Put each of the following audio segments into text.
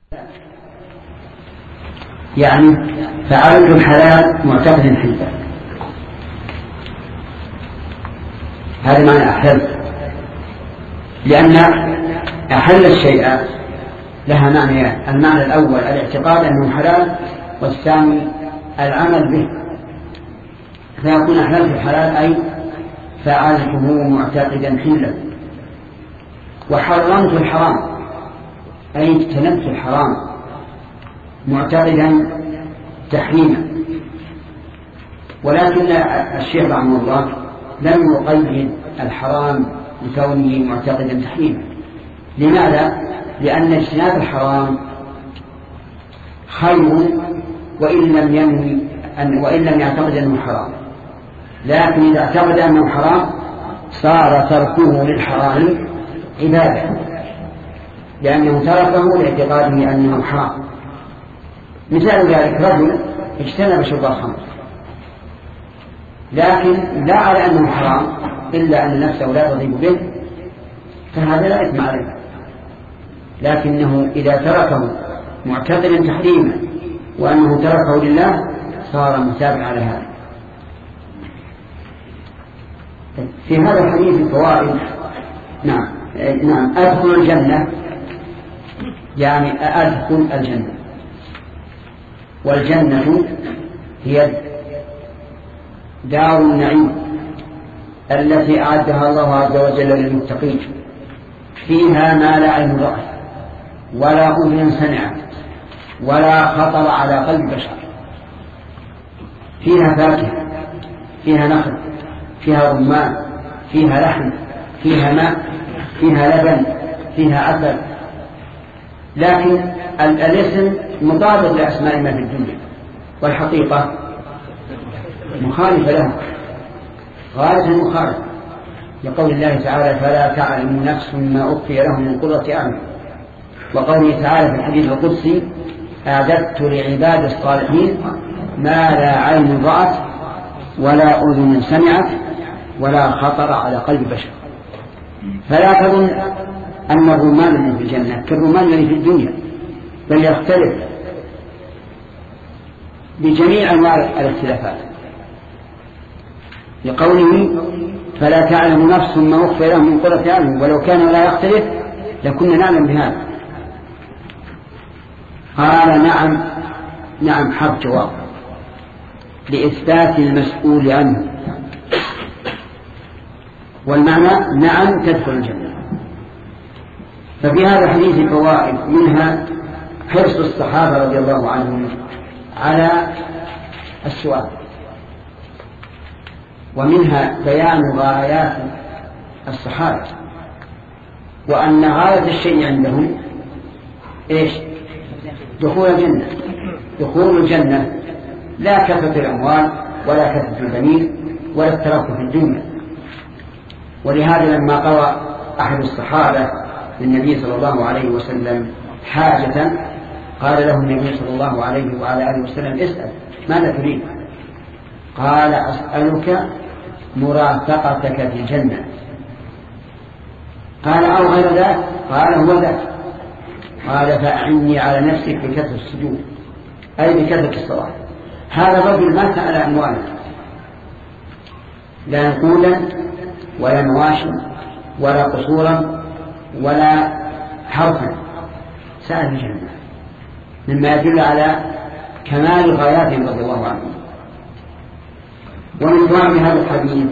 يعني فعلت الحلال معتقد حلا، هذا معنى أحل، لأن أحل الشيء لها معنيان: المعنى الأول الاعتقاد أنه حلال، والثاني العمل به. فيكون أحللت الحلال أي فعلته معتقدا حلا، وحرمت الحرام أي اجتنبت الحرام معتقدا تحريما. ولكن الشيخ رحمه الله لم يقيد الحرام لكونه معتقدا تحريما. لماذا؟ لأن اجتناب الحرام خير وإن لم يعتقد أنه حرام، لكن إذا اعتقد أنه حرام صار تركه للحرام عبادة، لأنه تركه لاعتقاده أنه حرام. مثال ذلك: رجل اجتنب شرب الخمر لكن لا على أنه حرام إلا أن نفسه لا تضيب به، فهذا لا إثم عليه، لكنه إذا تركه معتقدا تحريما وأنه تركه لله صار متابعا على هذا. في هذا الحديث الفوائد. نعم أدخل الجنة يعني أدخل الجنة، والجنة هي دار النعيم التي أعدها الله عز وجل للمتقين، فيها ما لا عين رأت ولا أذن سمعت ولا خطر على قلب بشر. فيها فاكهة، فيها نخل، فيها رمان، فيها لحم، فيها ماء، فيها لبن، فيها عسل. لكن الاسم مطابق لأسماء ما في الدنيا، والحقيقة مخالفة له، غاية مخالفة، لقول الله تعالى: فلا تعلم نفس ما أخفي لهم من قرة أعين. وقوله تعالى في الحديث القدسي: أعددت لعباد الصالحين ما لا عين رأت ولا أذن سمعت ولا خطر على قلب بشر. فلا تظن أن الرمان اللي في الجنة كالرمان اللي في الدنيا، بل يختلف بجميع أنواع الاختلافات، لقوله: فلا تعلم نفس ما أخفي لهم من قرة أعين. ولو كان لا يختلف لكنا نعلم بهذا. قال: نعم حرف جواب لإثبات المسؤول عنه، والمعنى نعم تدخل الجنة. ففي هذا الحديث فوائد، منها حرص الصحابة رضي الله عنهم على السؤال، ومنها بيان غايات الصحابة، وأن غاية الشيء عندهم إيش؟ دخول الجنة. دخول الجنة، لا كثرة الأموال ولا كثرة البنين ولا الترف في الدنيا. ولهذا لما قرأ أحد الصحابة للنبي صلى الله عليه وسلم حاجة قال له النبي صلى الله عليه وعلى آله وسلم: اسأل ماذا تريد؟ قال: أسألك مرافقتك في الجنة. قال: أو غير ذلك؟ قال: هو ذلك. قال: فأعني على نفسك بكثرة السجود، أي بكثرة الصلاة. هذا الرجل ما سأل أموالا، لا نقودا ولا مواشا ولا قصورا ولا حرفا، سأل الجنة، مما يدل على كمال غاياتهم رضي الله عنهم. ومن فهم هذا الحديث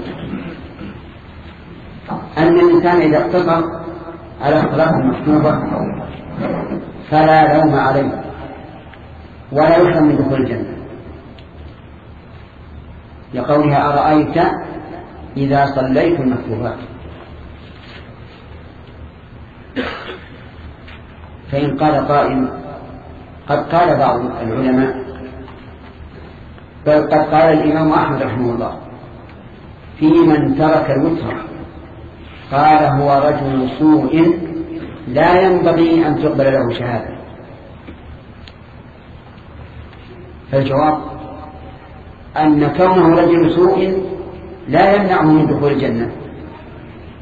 أن الإنسان إذا اقتصر على الصلاة المكتوبة فلا لوم عليه ولا يحرم من دخول الجنة، لقولها: أرأيت إذا صليت المكتوبات. فإن قال قائل: قد قال بعض العلماء، بل قد قال الإمام أحمد رحمه الله في من ترك الوتر، قال: هو رجل سوء لا ينبغي أن تقبل له شهادة. فالجواب أن كونه رجل سوء لا يمنعه من دخول الجنة،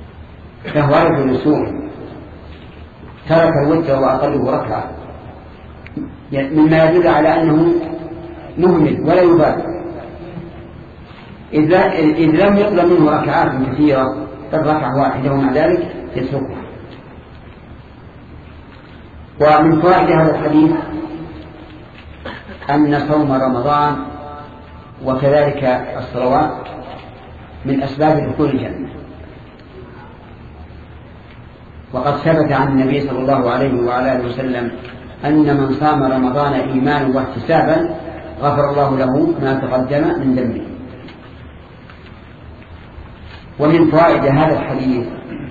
فهو رجل سوء ترك الوتر وأقله ركعة مما يدل على أنه مهمل ولا يبالي، إذ لم يطلب منه ركعات كثيرة بل ركعة واحدة ومع ذلك يتركها. ومن فوائد هذا الحديث أن صوم رمضان وكذلك الصلوات من أسباب دخول الجنة، وقد ثبت عن النبي صلى الله عليه وعلى آله وسلم أن من صام رمضان إيمانا واحتسابا غفر الله له ما تقدم من ذنبه. ومن فوائد هذا الحديث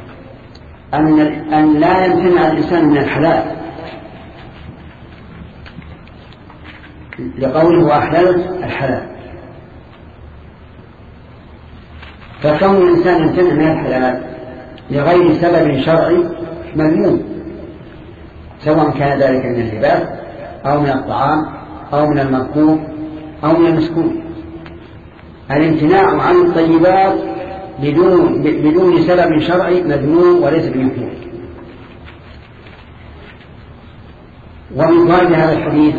أن لا يمتنع الإنسان من الحلال، لقوله وأحللت الحلال، فكون الإنسان يمتنع من الحلال لغير سبب شرعي مذموم، سواء كان ذلك من اللباس أو من الطعام أو من المركوب أو من المسكون. الامتناع عن الطيبات بدون سبب شرعي مذموم وليس بمكروه. ومن فوائد هذا الحديث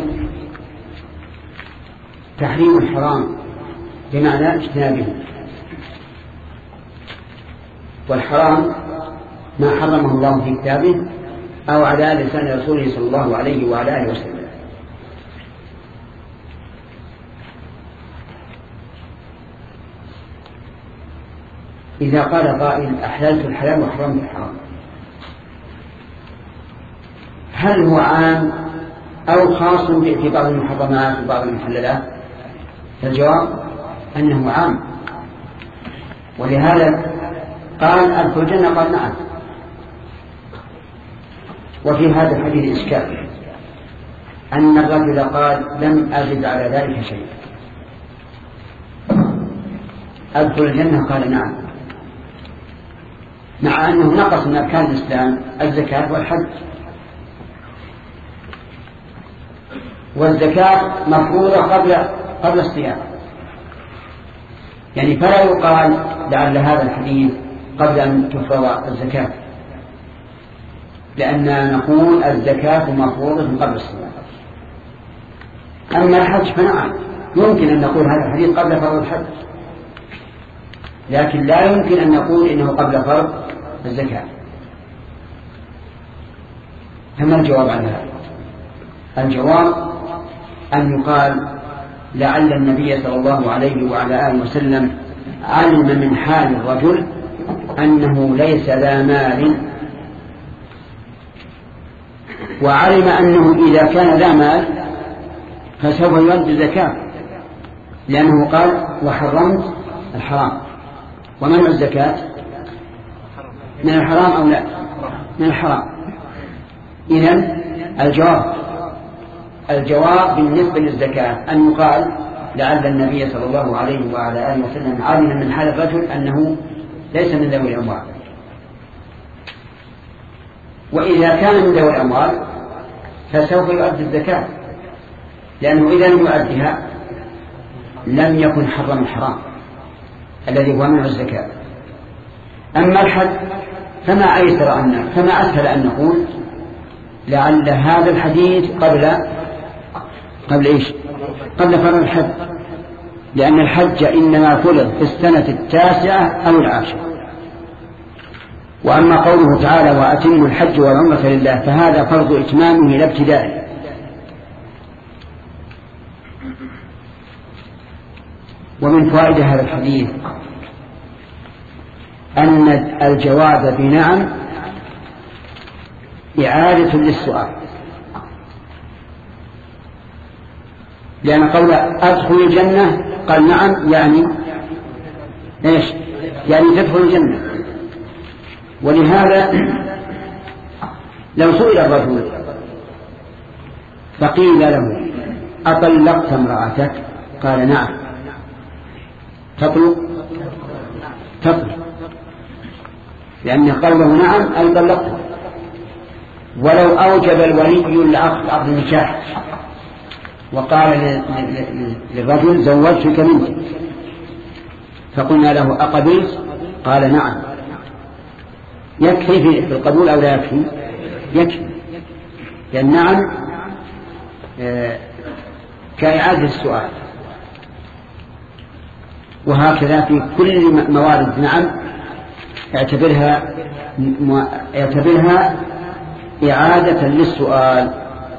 تحريم الحرام بمعنى اجتنابه، والحرام ما حرمه الله في كتابه أو على لسان رسوله صلى الله عليه وعلى آله وسلم. إذا قال قائل أحللت الحلال وحرمت الحرام، هل هو عام أو خاص في بعض المحرمات وبعض المحللات؟ الجواب أنه عام، ولهذا قال أدخل الجنة، قال نعم. وفي هذا الحديث إشكال أن الرجل قال لم أزد على ذلك شيء، أدخل الجنة قال نعم، مع أنه نقص من أركان الإسلام الزكاة والحج، والزكاة مفروضة قبل الصيام، يعني فلا يقال لعل هذا الحديث قبل أن تفرض الزكاة، لأننا نقول الزكاة مفروضة قبل الصيام. أما الحج فنعم يمكن أن نقول هذا الحديث قبل فرض الحج، لكن لا يمكن أن نقول إنه قبل فرض الزكاة. فما الجواب عن هذا؟ الجواب أن يقال لعل النبي صلى الله عليه وعلى آله وسلم علم من حال الرجل أنه ليس ذا مال، وعلم أنه إذا كان ذا مال فسوف يؤدي الزكاة، لأنه قال وحرمت الحرام. ومنع الزكاة من الحرام أو لا؟ من الحرام. إذن الجواب بالنسبة للزكاة أن يقال لعل النبي صلى الله عليه وعلى آله وسلم علم من حال الرجل أنه ليس من ذوي الأموال، وإذا كان من ذوي الأموال فسوف يؤدي الزكاة، لأنه إذا لم يؤديها لم يكن حرم الحرام الذي هو منع الزكاة. أما الحج فما أسهل أن نقول لعل هذا الحديث قبل إيش؟ قبل فرض الحج، لأن الحج إنما فرض في السنة 9 أو 10. وأما قوله تعالى وأتموا الحج والعمرة لله فهذا فرض إتمامه لا ابتدائه. ومن فوائد هذا الحديث أن الجواب بنعم إعادة للسؤال، لأن قول أدخل الجنة قال نعم يعني إيش؟ يعني تدخل الجنة. ولهذا لو سئل الرجل فقيل له أطلقت امرأتك؟ قال نعم. تطلق لأن قوله نعم أي طلقت. ولو أوجب الولي العقد النكاح وقال للرجل زوجتك بنتي، فقلنا له أقبلت؟ قال نعم. يكفي في القبول أو لا يكفي؟ يكفي، لأن نعم كإعادة السؤال. وهكذا في كل موارد نعم اعتبرها إعادة للسؤال.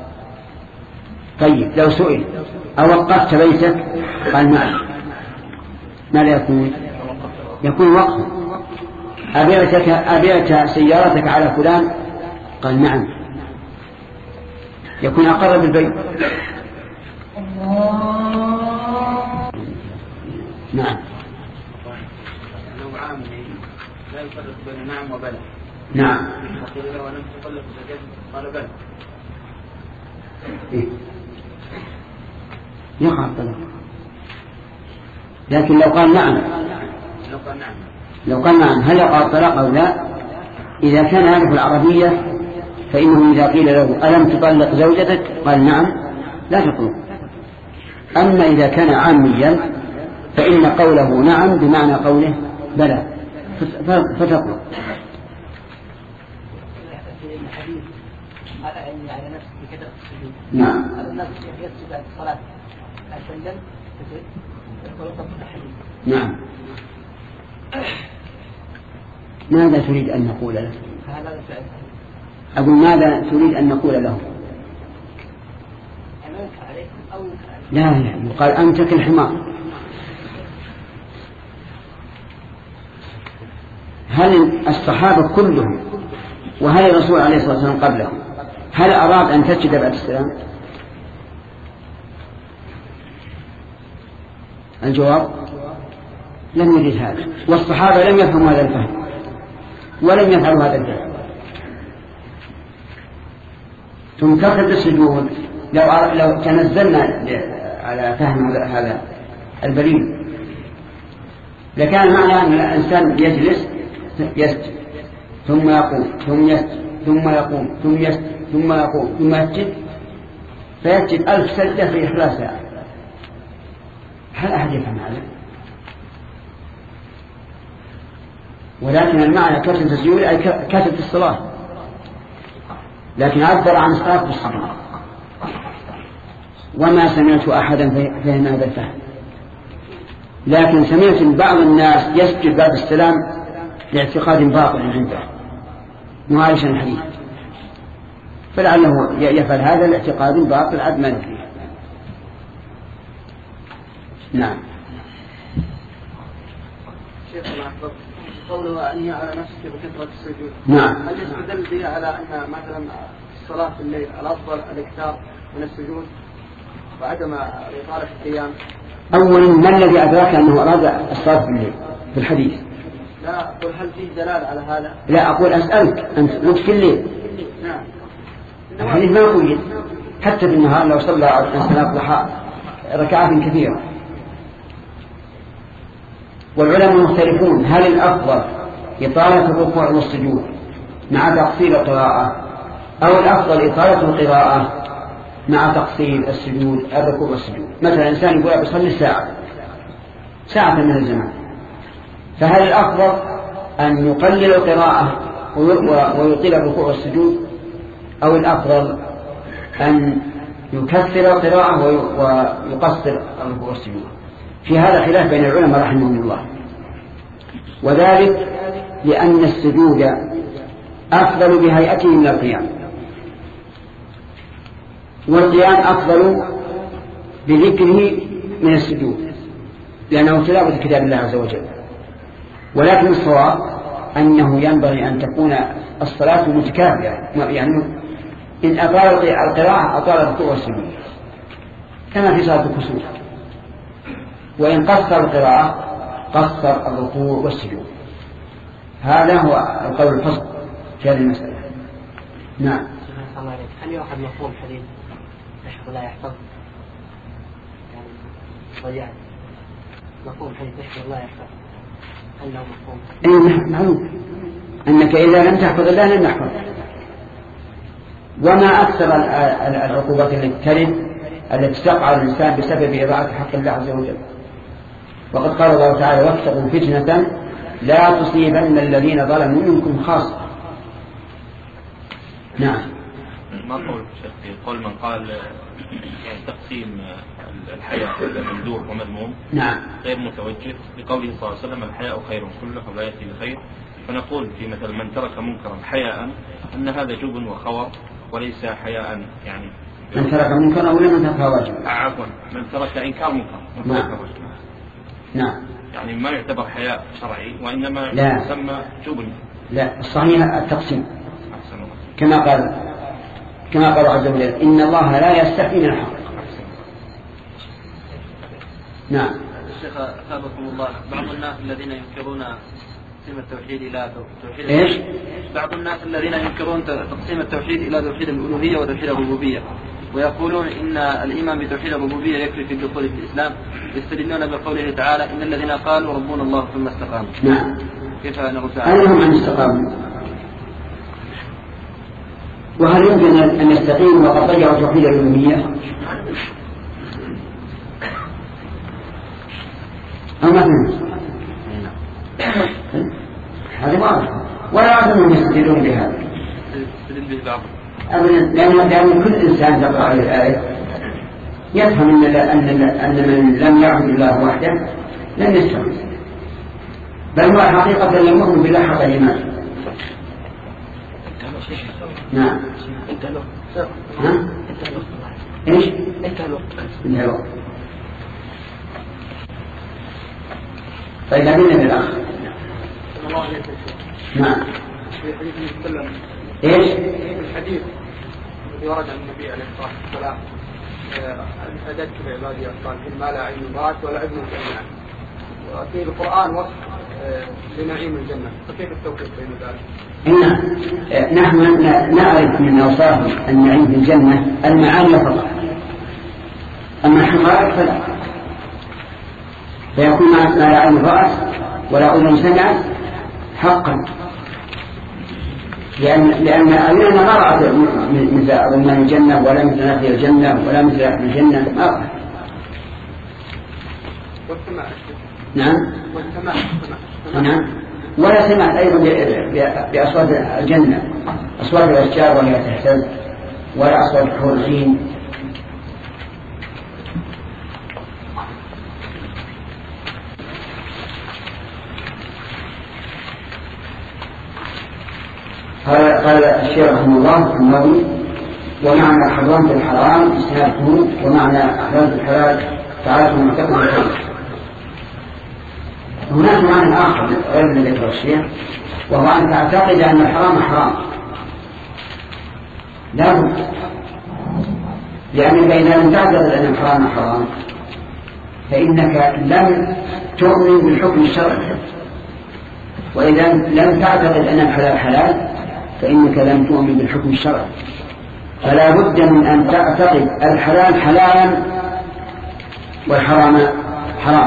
طيب لو سئل أوقفت بيتك قال نعم، ماذا يكون؟ يكون وقفا. أبيعت سيارتك على فلان قال نعم، يكون أقر بالبيع. نعم. لو عام لا يفرق بين نعم وبلى. نعم. وقيل له ولم تطلق زوجتك قال بلى. إيه؟ يقع الطلاق. لكن لو قال نعم هل يقع الطلاق أو لا؟ إذا كان يعرف العربية فإنه إذا قيل له ألم تطلق زوجتك قال نعم لا تطلق. أما إذا كان عاميا فإن قوله نعم بمعنى قوله بلى فتطلق. نعم. نعم. ماذا تريد أن نقول له؟ أقول ماذا تريد أن نقول له؟ لا يقال أنت كالحمار. هل الصحابة كلهم وهل الرسول عليه الصلاة والسلام قبلهم هل أراد أن تسجد بعد السلام؟ الجواب لم يريد هذا، والصحابة لم يفهموا هذا الفهم ولم يفعلوا هذا الفهم. ثم كثرة السجود لو تنزلنا على فهم هذا البليغ لكان معنى أن الإنسان يجلس يسجد ثم يقوم ثم يسجد ثم يقوم ثم يسجد ثم يقوم ثم يسجد فيسجد 1000 سجدة في 11 ساعة. هل أحد يفهم هذا؟ ولكن المعنى كثرة السجود أي كثرة الصلاة، لكن عبر عن الصلاة بالسجود. وما سمعت أحدا فهم هذا الفهم، لكن سمعت بعض الناس يسجد بعد السلام لاعتقاد باطل عنده معايشا الحديث، فلعله يفعل هذا الاعتقاد باطل عد ما نفيه. نعم. شيخ الله أكبر، قوله أن هي على نفسك بكثرة السجود. نعم. هل يستدل به على أن مثلا الصلاة في الليل الأفضل الإكثار من السجود وعدم إطالة القيام؟ أولا ما الذي أدرك أنه أراد الصلاة في الليل في الحديث؟ لا أقول هل فيه دلالة على هذا؟ لا أقول أسألك أنت في الليل. نعم. الحديث ما يقول حتى في النهار لو صلى الإنسان الضحى ركعات كثيرة. والعلماء مختلفون هل الأفضل إطالة الركوع والسجود مع تقصير القراءة أو الأفضل إطالة القراءة مع تقصير السجود الركوع والسجود. مثلا إنسان يقول بيصلي ساعة من الزمان، فهل الأفضل أن يقلل القراءة ويطيل الركوع والسجود أو الأفضل أن يكثر القراءة ويقصر الركوع والسجود؟ في هذا خلاف بين العلماء رحمهم الله، وذلك لأن السجود أفضل بهيئته من القيام، والقيام أفضل بذكره من السجود لأنه تلاوة كتاب الله عز وجل. ولكن الصواب أنه ينبغي أن تكون الصلاة متكافئة، يعني إن أطال القراءة أطال الركوع والسجود كما في صلاة الكسوف، وإن قصر القراءة قصر الركوع والسجود. هذا هو القول الفصل في هذه المسألة. نعم. هل يؤخذ مفهوم حديث يحفظ لا يحفظ؟ يعني مفهوم حديث يحفظ لا يحفظ أنه مفهوم؟ أي معلوم أنك إذا لم تحفظ الله لم يحفظ. وما أكثر العقوبات التي تقع الإنسان بسبب إضاعة حق الله عز وجل. وقد قال الله تعالى واتقوا فتنة لا تصيبن الذين ظلموا منكم خاصة. نعم. ما قول شيخ قول من قال يعني تقسيم الحياة إلى ممدوح ومذموم نعم غير متوجه لقوله صلى الله عليه وسلم الحياء خير كله ولا يأتي بخير، فنقول في مثل من ترك منكرا حياء أن هذا جبن وخور وليس حياء، يعني من ترك منكرا ولا من ترك واجب؟ عفوا من ترك إنكار منكر. نعم يعني ما يعتبر حياء شرعي وإنما يسمى جبن. لا الصحيح التقسيم كما قال عز وجل إن الله لا يستحي من الحق. نعم. الشيخ أثابكم الله، بعض الناس الذين ينكرون تقسيم التوحيد إلى توحيد إيش؟ بعض الناس الذين ينكرون تقسيم التوحيد إلى توحيد الألوهية وتوحيد الربوبية، ويقولون إن الإيمان بتوحيد الربوبية يكفي في الدخول في الإسلام، يستدلون بقوله تعالى إن الذين قالوا ربنا الله ثم استقاموا. نعم. كيف نرد عليهم؟ أنهم أن استقاموا، وهل يمكن أن يستقيموا وقد ضيعوا توحيد الألوهية؟ أو ما فهمت؟ هذا واضح، ولا أعلم أنهم يستدلون بهذا أبدا، لأن كل إنسان تقرأ عليه الآية يفهم أن من لم يعبد الله وحده لن يستقيم، بل هو حقيقة لم يؤمن بالله حق الإيمان. نعم. ها؟ إيش؟ انتهى الوقت. طيب أبينا بالأخ. نعم. إيش؟ الحديث الذي ورد عن النبي عليه الصلاة والسلام أعددت لعبادي الصالحين ما لا عين رأت ولا أذن سمعت، وفي القرآن وصف لنعيم الجنة، فكيف التوفيق بين ذلك؟ نحن نعرف من أوصاف النعيم في الجنة المعاني فقط، أما الحقائق فلا، فيكون ما لا عين رأت ولا أذن سمعت حقا، لأن أعيننا ما رأت مثل أظلمان الجنة ولا مثل نخل الجنة ولا مثل أهل الجنة، ما رأت. نعم. نعم. ولا سمعت أيضا بأصوات الجنة، أصوات الأشجار وهي تهتز، ولا أصوات حور العين. قال الشيخ رحمه الله النووي ومعنى حرمت الحرام استهابته، ومعنى أحللت الحلال تعالى معتقد الخير. هناك معنى آخر غير الذي ذكره الشيخ، وهو أن تعتقد أن الحرام حرام، لا بد، لأنك إذا لم تعتقد أن الحرام حرام فإنك لم تؤمن بالحكم الشرعي، وإذا لم تعتقد أن الحلال حلال فإنك لم تؤمن بالحكم الشرعي. فلا بد من أن تعتقد الحلال حلالا والحرام حرام.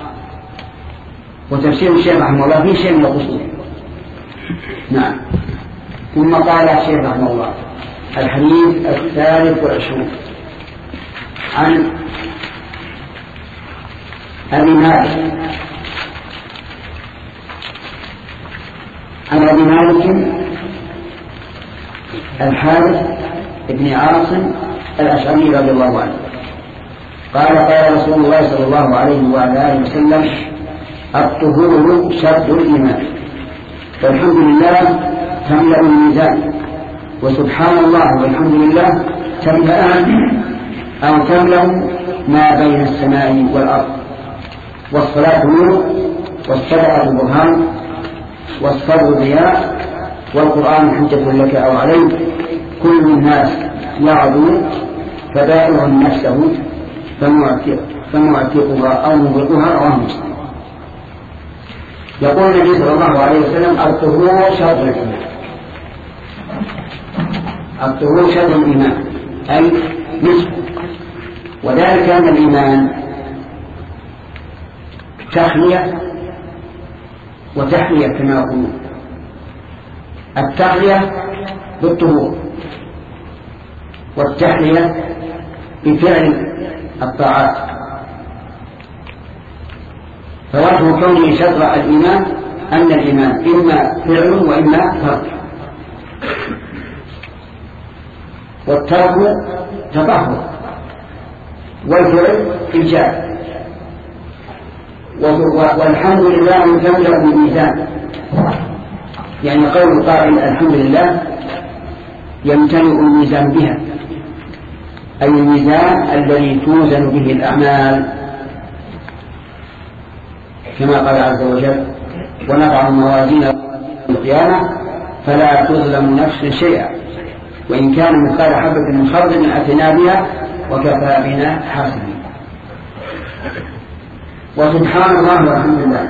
وتفسير الشيخ رحمه الله فيه شيء من القصور. نعم. ثم قال الشيخ رحمه الله الحديث 23 عن أبي مالك الحارث بن عاصم الأشعري رضي الله عنه قال قال رسول الله صلى الله عليه وعلى آله وسلم الطهور شرط الإيمان، فالحمد لله تملأ الميزان، وسبحان الله والحمد لله تملأان أو تملأ ما بين السماء والأرض، والصلاة نور، والصدقة برهان، والصبر ضياء، والقرآن حجة لك أو عليك، كل الناس يعدو فبائع نفسه فمعتقها أو مغلقها رواه مسلم. يقول النبي صلى الله عليه وسلم الطهور شرط الإيمان، الطهور شرط الإيمان أي نصف، وذلك أن الإيمان تخلية وتحلية كما يقولون. التخلية بالطهور، والتحلية بفعل الطاعات. فوجه كونه شطر الإيمان أن الإيمان إما فعل وإما ترك. والترك تطهر، والفعل إيجاب. والحمد لله تملأ الميزان، يعني قول القائل الحمد لله يمتلئ الميزان بها، أي الميزان الذي توزن به الأعمال، كما قال عز وجل ونضع الموازين القيامة فلا تظلم نفس شيئا وإن كان مثقال حبة من خردل أتينا بها وكفى بنا حاسبين. وسبحان الله والحمد لله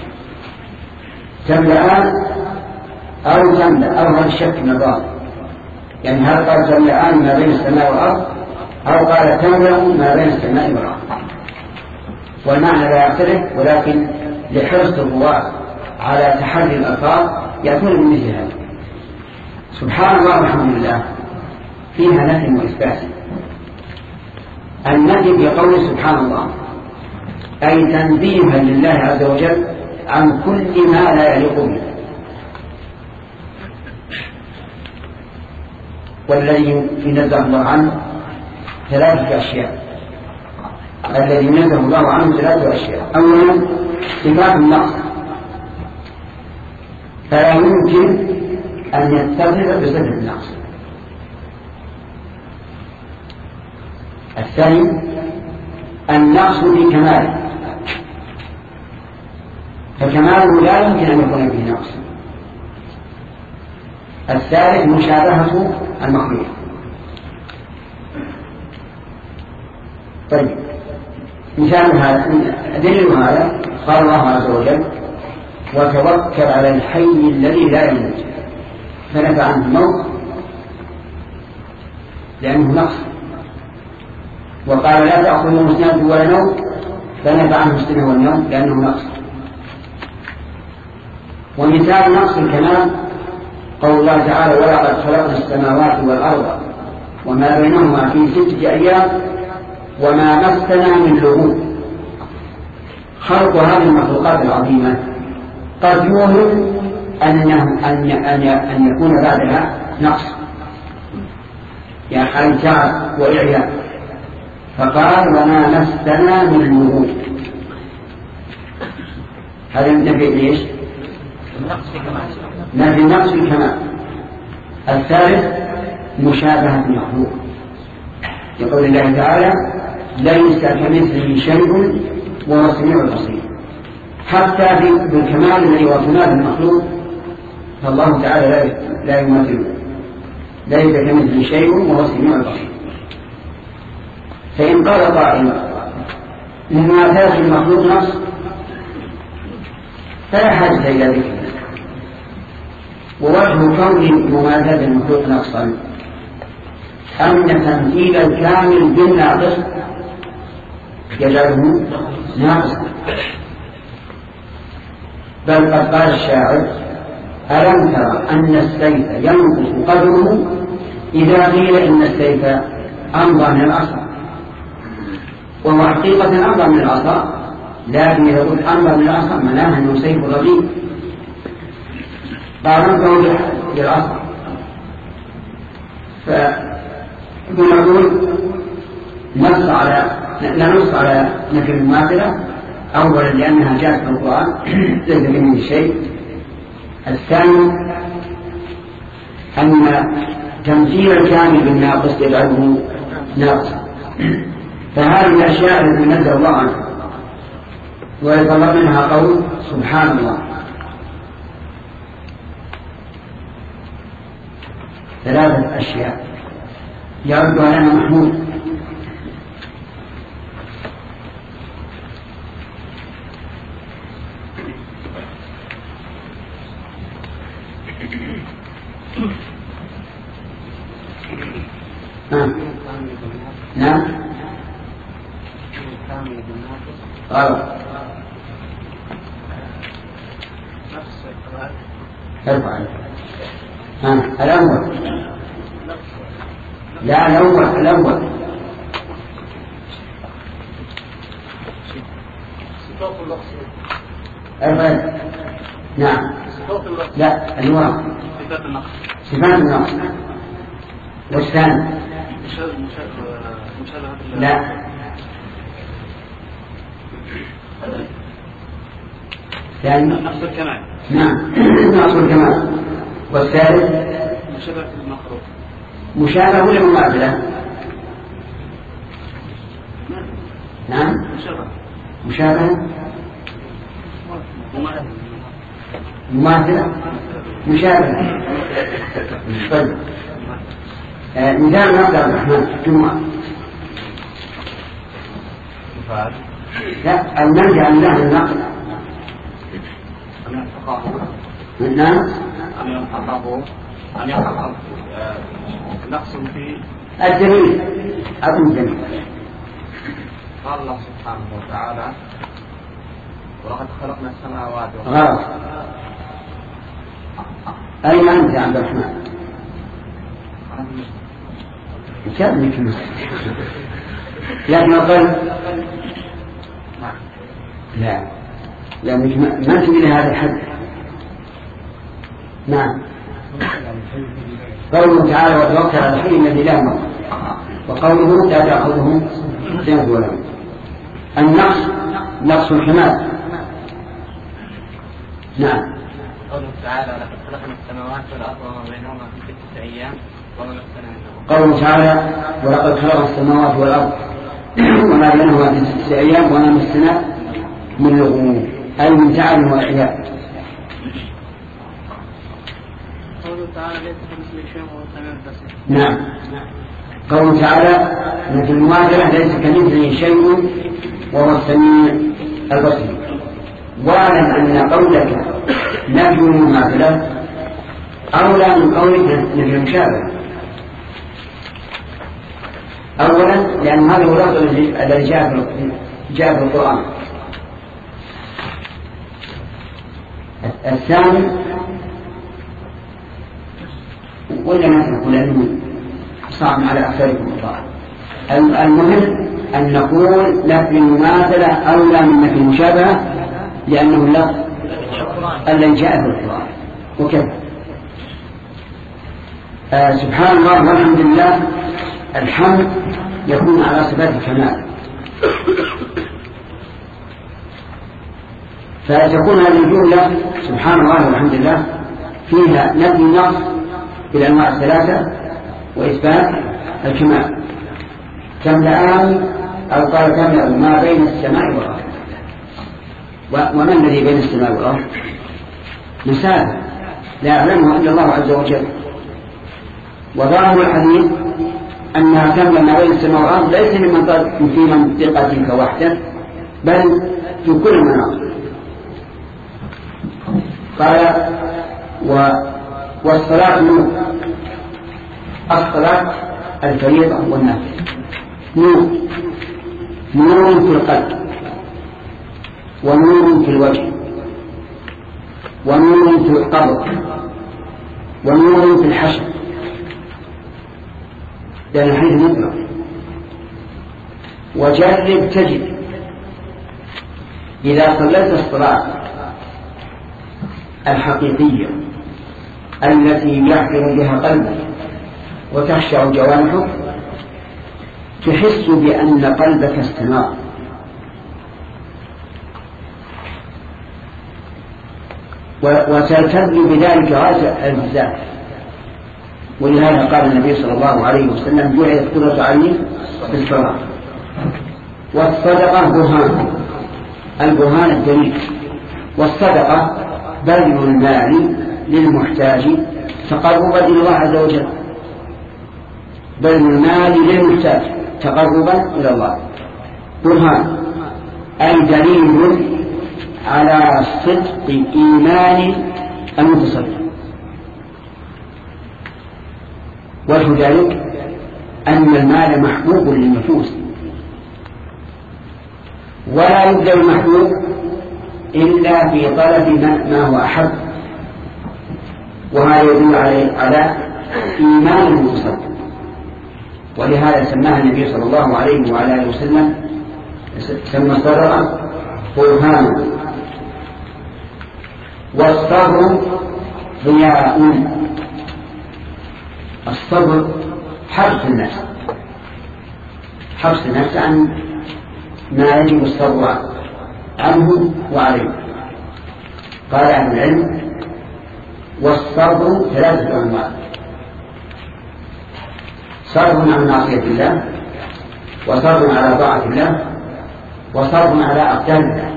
تملأان أو تملأ، أو هذا الشك نظام، يعني هل قال تملأان ما بين السماء والأرض أو قال تملأ ما بين السماء والأرض، والمعنى لا يختلف، ولكن لحرص الرواة على تحري الألفاظ يأتون بمثل هذا. سبحان الله والحمد لله فيها نفي وإثبات. النفي بقول سبحان الله أي تنزيها لله عز وجل عن كل ما لا يليق به، والذي ينزه الله عنه ثلاثة أشياء. الذي ينزه الله عنه ثلاثة أشياء: أولا صفات النقص فلا يمكن أن يتصف بصفة النقص. الثاني النقص بكماله، فكماله لا يمكن أن يكون به نقص. الثالث مشابهة المخلوق. طيب مثال هذا دليل هذا قال الله عز وجل وتوكل على الحي الذي لا يموت، فنفى عنه الموت لأنه نقص، وقال لا تأخذه سنة ولا نوم، فنفى عنه السنة والنوم لأنه نقص. ومثال نقص الكمال قول الله تعالى ولقد خلقنا السماوات والأرض وما بينهما في 6 أيام وما مسنا من لغوب. خلق هذه المخلوقات العظيمة قد يوهم أن يكون بعدها نقص، يعني أي تعب وإعياء، فقال وما مسنا من لغوب. هذا نفي ليش؟ نفي النقص الكمال. الثالث مشابهة المخلوق، يقول الله تعالى ليس كمثله شيء وهو السميع البصير. حتى بالكمال الذي وصفناه المخلوق فالله تعالى لا يمثله، ليس كمثله شيء وهو السميع البصير. فإن قال قائل مماثلة المخلوق نقص فلا حاجة إلى ذكر. ووجه كون مماثلة المخلوق نقصا أن تمثيل الكامل بالناقص يجعله ناقصا. بل قد قال الشاعر ألم ترى أن السيف ينقص قدره إذا قيل إن السيف أمضى من العصا، وهو حقيقة أمضى من العصا، لكن يقول أمضى من العصا معناه أنه سيف رغيب قارنته بالعصا. فنقول لا نص على نفي المماثلة، أولا لأنها جاءت في القرآن ليس منه شيء. الثاني أن تمثيل الكامل بالناقص يجعله ناقصا. فهذه الأشياء التي نزل الله عنها ويطلب منها قول سبحان الله. ثلاثة أشياء يرد علينا محمود. نعم غلط. ارفع الأول. لا الأول ارفع. نعم لا الواو صفات النقص. والثاني لا ثاني نقص الكمال. نعم نقص الكمال. والثالث مشابهة المخلوق. مشابهة ولا مماثلة؟ نعم مشابهة مماثلة مشابهة. طيب مثال نقل عبد الرحمن جمعة. لا المنهي عن الله النقل. نعم أن يحقق نقص في الجميل أبو الجميل. قال الله سبحانه وتعالى ولقد خلقنا السماوات غلط. أين أنت يا عبد الرحمن؟ كأنك لكن القلب لا لأنك ما تجي لهذا الحد. نعم قوله تعالى وتوكل على الحي الذي لا يموت، وقوله لا تأخذه سنة ولا نوم. النقص نقص الكمال. نعم قوله تعالى لقد خلقنا السماوات والأرض وما بينهما في 6 أيام وما مسنا من لغوب. قوله تعالى ولقد خلقنا السماوات والأرض وما بينهما في 6 أيام وما مسنا من لغوب، أي من تعب وإعياء. قوله تعالى ليس كمثله شيء وهو السميع البصير. نعم قوله تعالى مثل المماثلة ليس كمثله شيء وهو السميع البصير. واعلم أن قولك نفي المماثلة أولى من قولك نفي المشابهة. أولا لأن هذا هو اللفظ الذي جاء في القرآن. الثاني ولا ما تقول أنه صعب على أكثركم الطاعة. المهم أن نقول نفي المماثلة أولى من نفي المشابهة لأنه اللفظ الذي جاء في القرآن. وكذا سبحان الله والحمد لله. الحمد يكون على صفات الكمال، فتكون هذه الجملة سبحان الله والحمد لله فيها نفي النقص بالأنواع الثلاثة وإثبات الكمال. تملأان أو قال تملأ ما بين السماء والأرض. وما الذي بين السماء والأرض؟ مسافة لا يعلمه إلا الله عز وجل. وظاهر الحديث أنها تملأ ما بين السماء والأرض ليس في منطقتك وحدك بل في كل المناطق. قال والصلاة نور. الصلاة الفريضة والنافلة نور، نور في القلب ونور في الوجه ونور في القبر ونور في الحشر، لأن الحديث مطلق. وجرب تجد إذا صليت الصلاة الحقيقية التي يحفر بها قلبك وتخشع جوانحك تحس بأن قلبك استنار. وتلتذ بذلك غاية الالتزام. ولهذا قال النبي صلى الله عليه وسلم جعلت قرة عيني في الصلاة. والصدقة برهان، البرهان الدليل. والصدقة بذل المال للمحتاج تقربا إلى الله عز وجل. بذل المال للمحتاج تقربا إلى الله. برهان أي دليل على صدق إيمان المتصدق. وجه ذلك أن المال محبوب للنفوس ولا يبذل المحبوب إلا في طلب ما هو أحب، وهذا يدل على إيمان المتصدق. ولهذا سماها النبي صلى الله عليه وعلى آله وسلم سمى الصدقة برهانا. والصبر ضياء. الصبر حبس النفس عن ما يجب الصبر عنه وعليه. قال أهل العلم: والصبر 3 أنواع: صبر عن معصية الله، وصبر على طاعة الله، وصبر على أقدار الله.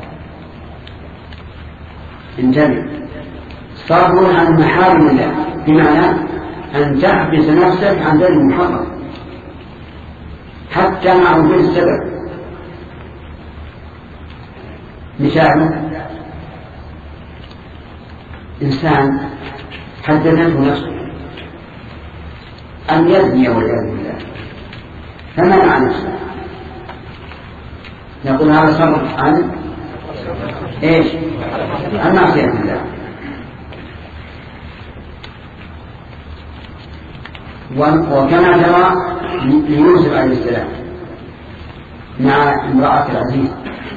انتبه: صبر عن محارم الله بمعنى أن تحبس نفسك عن ذلك المحرم حتى مع وجود السبب. مثال: إنسان حدثته نفسه أن يزني والعياذ بالله فمنع نفسه، نقول هذا صبر عن إيش؟ عن معصية الله. وكما ترى ليوسف عليه السلام مع امرأة العزيز،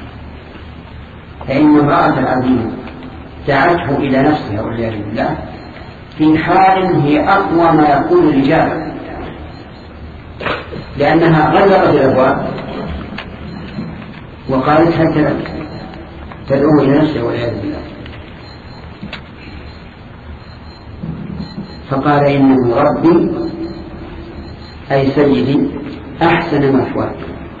فإن امرأة العزيز دعته إلى نفسها والعياذ بالله في حال هي أقوى ما يكون الرجال، لأنها غلقت الأبواب وقالت هكذا تدعو إلى نفسها والعياذ بالله. فقال: إنه ربي أي سيدي أحسن مثواي.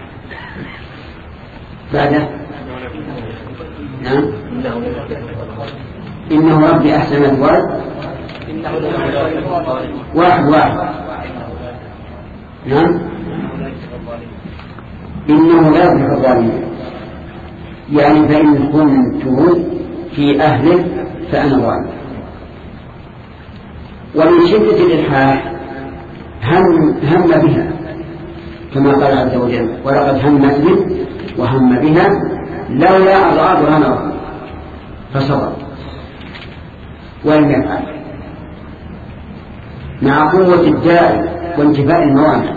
بعده نعم: إنه ربي أحسن مثواي. واحد نعم: إنه لا يفلح الظالمين، يعني فإن كنت في أهله فأنا ظالم. ومن شدة الإلحاح هم بها كما قال عز وجل: ولقد همت به وهم بها لولا أضعافها نظر فصبر ولم يفعل، مع قوة الداء وانتفاء الموانع.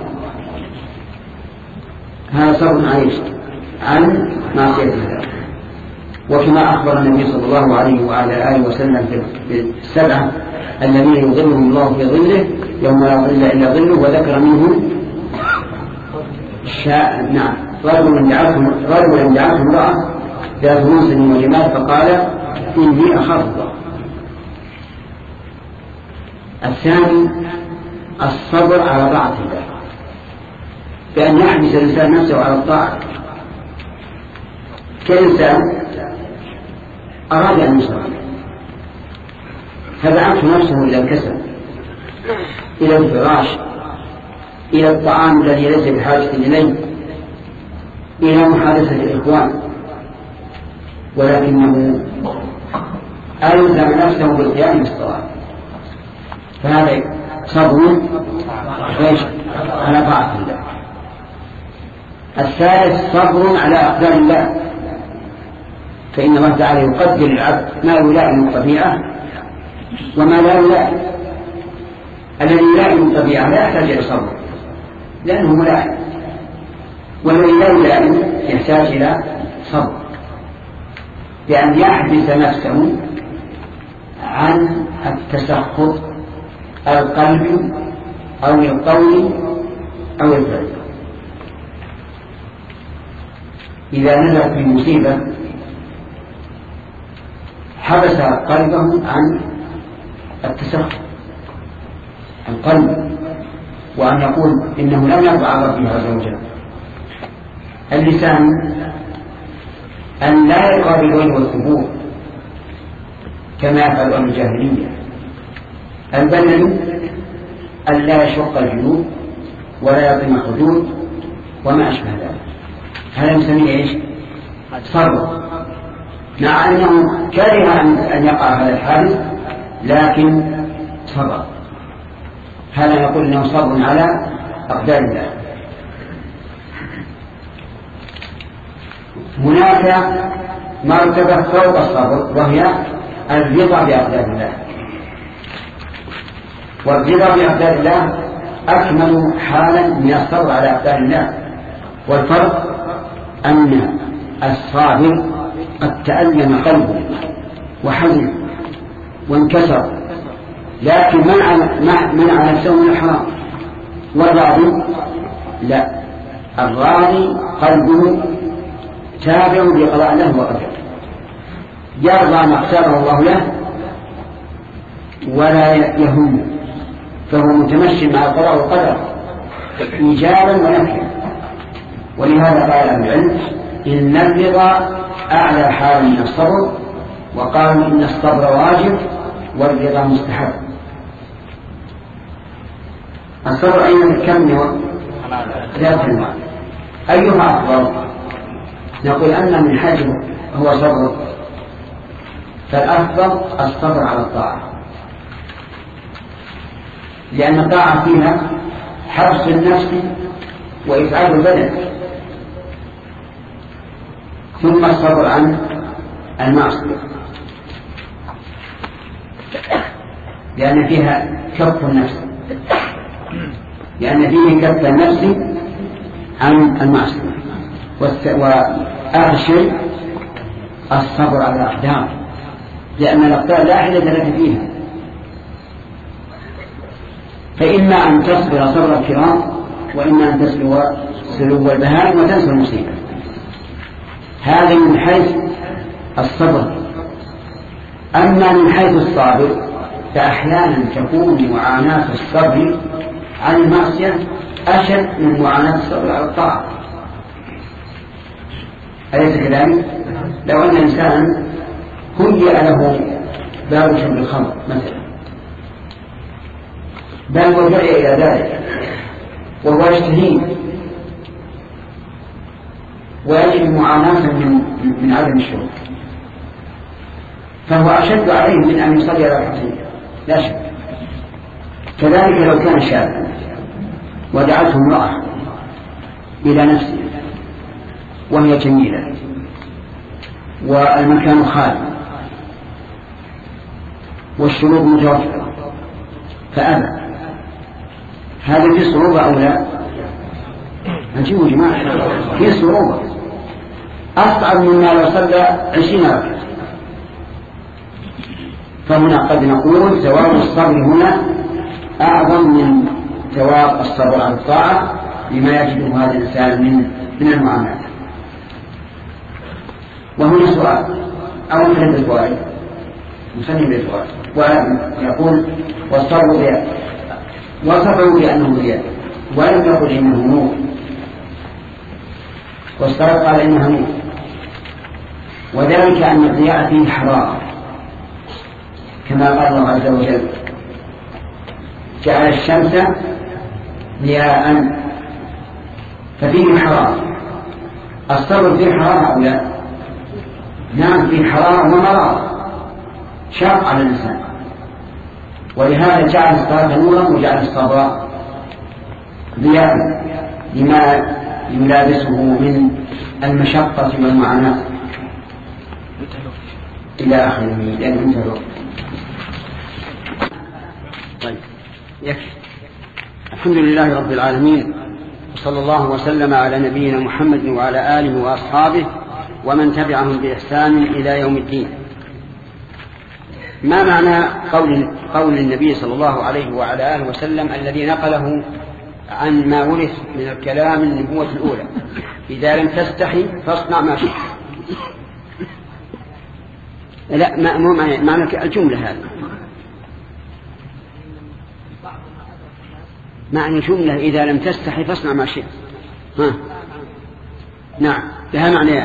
هذا صبر عن معصية الله. وكما أخبر النبي صلى الله عليه وعلى آله وسلم في 7 الذين يظلهم الله في ظله يوم لا ظل إلا ظله، وذكر منهم نعم رجل دعته امرأة ذات منصب وجمال فقال: إني أخاف الله. الثاني الصبر على طاعة الله، بأن يحبس الإنسان نفسه على الطاعة. كإنسان أراد أن يصبر فدعته نفسه إلى الكسل، إلى الفراش، إلى الطعام الذي ليس بحاجة إليه، إلى محادثة الإخوان، ولكنه ألزم نفسه بالقيام بالصلاة. فهذا صبر على طاعة الله. الثالث صبر على أقدار الله، فإن الله تعالى يقدر العبد ما يلائم الطبيعة وما لا يلائم. الذي يلائم الطبيعة لا يحتاج إلى صبر لأنه ملائم، والذي لا يلائم يحتاج إلى صبر بأن يحبس نفسه عن التسخط القلب أو القول أو الفعل. إذا نزل في مصيبة حبس قلبه عن التسخط القلب، وأن يقول إنه لم يرضى ربه عز وجل. اللسان أن لا يقابل وجه القبور كما يفعل أهل الجاهلية. البدن أن لا يشق الجنوب ولا يطم الحدود وما أشبه ذلك. هذا نسميه إيش؟ صبر، مع أنه كره أن يقع هذا الحادث لكن صبر. هذا نقول إنه صبر على أقدار الله. هناك مرتبة فوق الصبر وهي الرضا بأقدار الله، والرضا بأقدار الله أكمل حالا من الصبر على أقدار الله. والفرق أن الصابر قد تألم قلبه وحزن وانكسر، لكن منع نفسه من الحرام والراضي لا، الراضي قلبه تابع بقضاء الله وقدره، يرضى ما اختاره الله له ولا يهم، فهو متمشي مع القضاء والقدر إيجابا ونفيا. ولهذا قال أهل العلم إن الرضا أعلى حال من الصبر، وقالوا إن الصبر واجب والرضا مستحب. الصبر أين كم ثلاثة أنواع، أيها أفضل؟ نقول أن من حيث هو صبر فالأفضل الصبر على الطاعة، لأن الطاعة فيها حبس النفس وإسعاد البدن، ثم الصبر عن المعصية لأن فيها كف النفس، لأن فيه كف النفس عن المعصية. وآخر شيء الصبر على الأقدار، لأن الأقدار لا حيلة لك فيها، فإما أن تصبر صبر الكرام وإما أن تسلو سلو البهائم وتنسى المصيبة. هذا من حيث الصبر. أما من حيث الصابر فأحيانا تكون معاناة الصبر عن المعصية أشد من معاناة الصبر على الطاعة، أليس كذلك؟ لو أن إنسان هيئ له باب شرب الخمر مثلا، بل ودعي إلى ذلك وهو يشتهيه ويجد معاناة من عدم الشرب، فهو أشد عليه من أن يصلي ركعتين لا شك. كذلك لو كان شابا ودعته امرأة إلى نفسه وهي جميلة والمكان خالي والشروط متوفرة فأبى، هذا في صعوبة أو لا؟ أجيبوا جماعة، في صعوبة أصعب مما لو صلى 20 ركعة. فهنا قد نقول ثواب الصبر هنا أعظم من ثواب الصبر على الطاعة لما يجده هذا الإنسان من المعاملات. وهنا سؤال أو مثل الفوائد نسمي بالفوائد، ويقول والصبر ضياء، وصفه بأنه ضياء ولم يقل إنه نور، والصبر قال إنه نور، وذلك أن الضياء فيه حرارة كما قال الله عز وجل جعل الشمس ضياء ففيه حرارة. الصبر فيه حرارة أو لا؟ نعم فيه حرارة ومرارة شاق على الإنسان، ولهذا جعل الصلاة نورا وجعل الصبر ضياء لما يلابسه من المشقة والمعاناة إلى آخره لأن انتهى. طيب يكفي. الحمد لله رب العالمين، وصلى الله وسلم على نبينا محمد وعلى آله وأصحابه ومن تبعهم بإحسان إلى يوم الدين. ما معنى قول النبي صلى الله عليه وعلى آله وسلم الذي نقله عن ما ورث من الكلام النبوة الأولى إذا لم تستحي فاصنع ما شئت؟ لا، معنى الجملة هذه، معنى الجملة إذا لم تستحي فاصنع ما شئت. نعم لها معنى.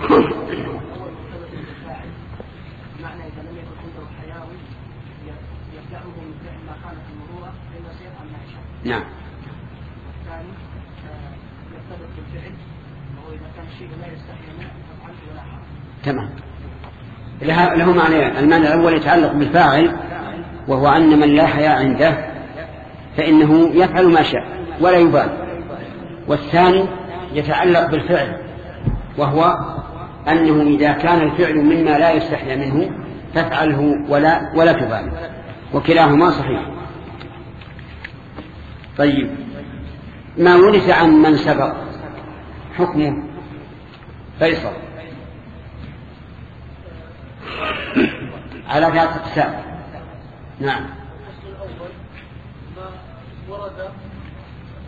نعم. الثاني يرتبط بالفعل، وهو إذا كان الشيء لا يستحي منه فافعله ولا حرج. تمام. له معنى. المعنى الأول يتعلق بالفاعل، وهو أن من لا حياء عنده فإنه يفعل ما شاء ولا يبالي. والثاني يتعلق بالفعل، وهو أنه إذا كان الفعل مما لا يستحي منه فافعله ولا تبالي، وكلاهما صحيح. طيب ما ورث عن من سبق حكمه فيصل على 3 أقسام. نعم. الأول ما ورد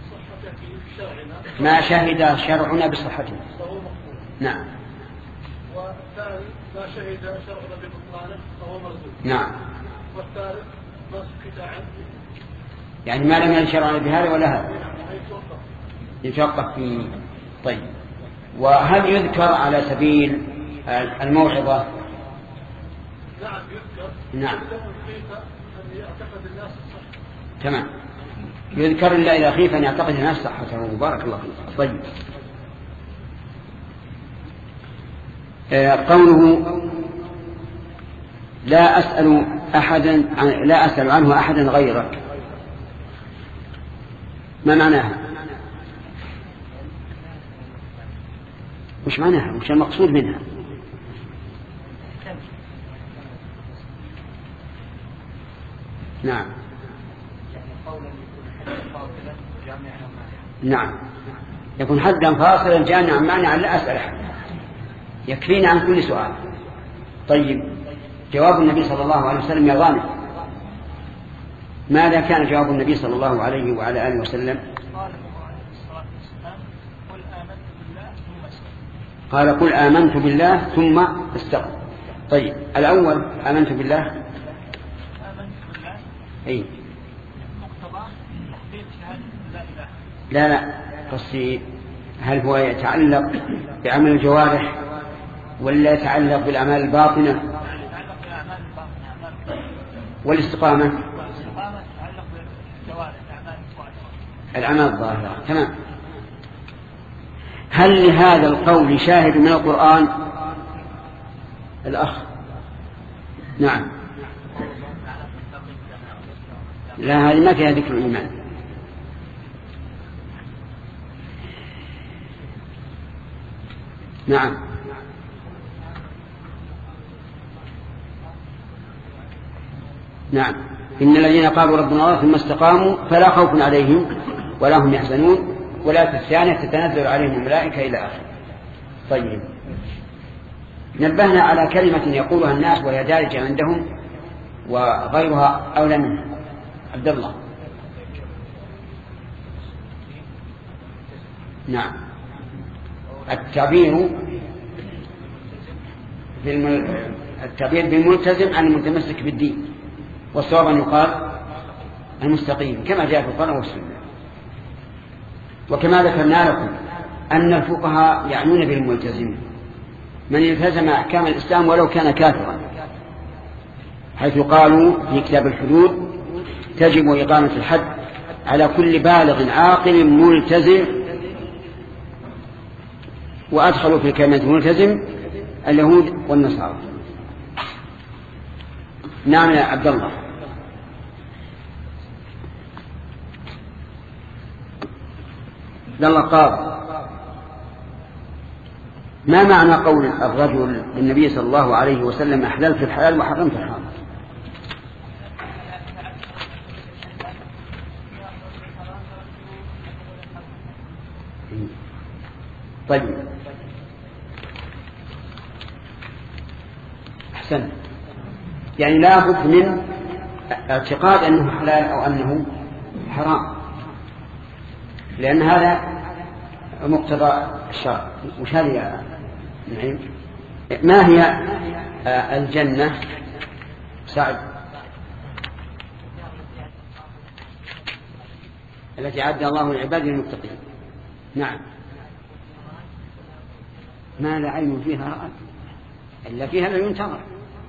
ما شهد شرعنا بصحته. نعم. والثاني ما شهد شرعنا ببطلانه فهو مردود. نعم. والثالث ما سكت عنه يعني ما لم يرد شرعنا بهذا ولا هذا يتوقف فيه. طيب، وهل يذكر على سبيل الموعظة؟ نعم يذكر. نعم. أن يعتقد الناس الصحة. تمام، يذكر إلا إذا خيف أن يعتقد الناس صحته. بارك الله فيك. طيب، قوله لا أسأل عنه أحدا غيرك، ما معناها؟ وش معناها؟ وش المقصود منها؟ نعم. نعم، يكون حدا فاصلا جامعا مانعا لا أسأل أحد، يكفينا عن كل سؤال. طيب، جواب النبي صلى الله عليه وسلم يا غانم، ماذا كان جواب النبي صلى الله عليه وعلى آله وسلم؟ قال قل آمنت بالله ثم استقم. طيب، الأول آمنت بالله أي لا قصدي هل هو يتعلق بعمل الجوارح ولا يتعلق بالأعمال الباطنة؟ والاستقامة الأعمال الظاهرة. تمام. هل لهذا القول شاهد من القرآن؟ الأخ نعم. لا، هذه ما فيها ذكر الإيمان. نعم. نعم، إن الذين قالوا ربنا الله ثم استقاموا فلا خوف عليهم ولا هم يحزنون ولا الثانية تتنزل عليهم الملائكة إلى آخره. طيب، نبهنا على كلمة يقولها الناس وهي دارجة عندهم وغيرها أولى منها. عبد الله. نعم، التعبير بالملتزم عن المتمسك بالدين، والصواب أن يقال المستقيم كما جاء في القرآن والسنة. وكما ذكرنا لكم أن الفقهاء يعنون بالملتزم من التزم أحكام الإسلام ولو كان كافرا، حيث قالوا في كتاب الحدود تجب إقامة الحد على كل بالغ عاقل ملتزم، وأدخلوا في كلمة ملتزم اليهود والنصارى. نعم يا عبد الله. الله قال ما معنى قول الرجل للنبي صلى الله عليه وسلم أحللت الحلال وحرمت الحرام؟ طيب، أحسن، يعني لا بد من اعتقاد أنه حلال أو أنه حرام، لأن هذا مقتضى الشرع. وش هذه يا نعيم؟ ما هي الجنة؟ سعد. التي أعد الله لعباده المتقين. نعم، ما لا عين فيها رأت إلا فيها لا ينتظر.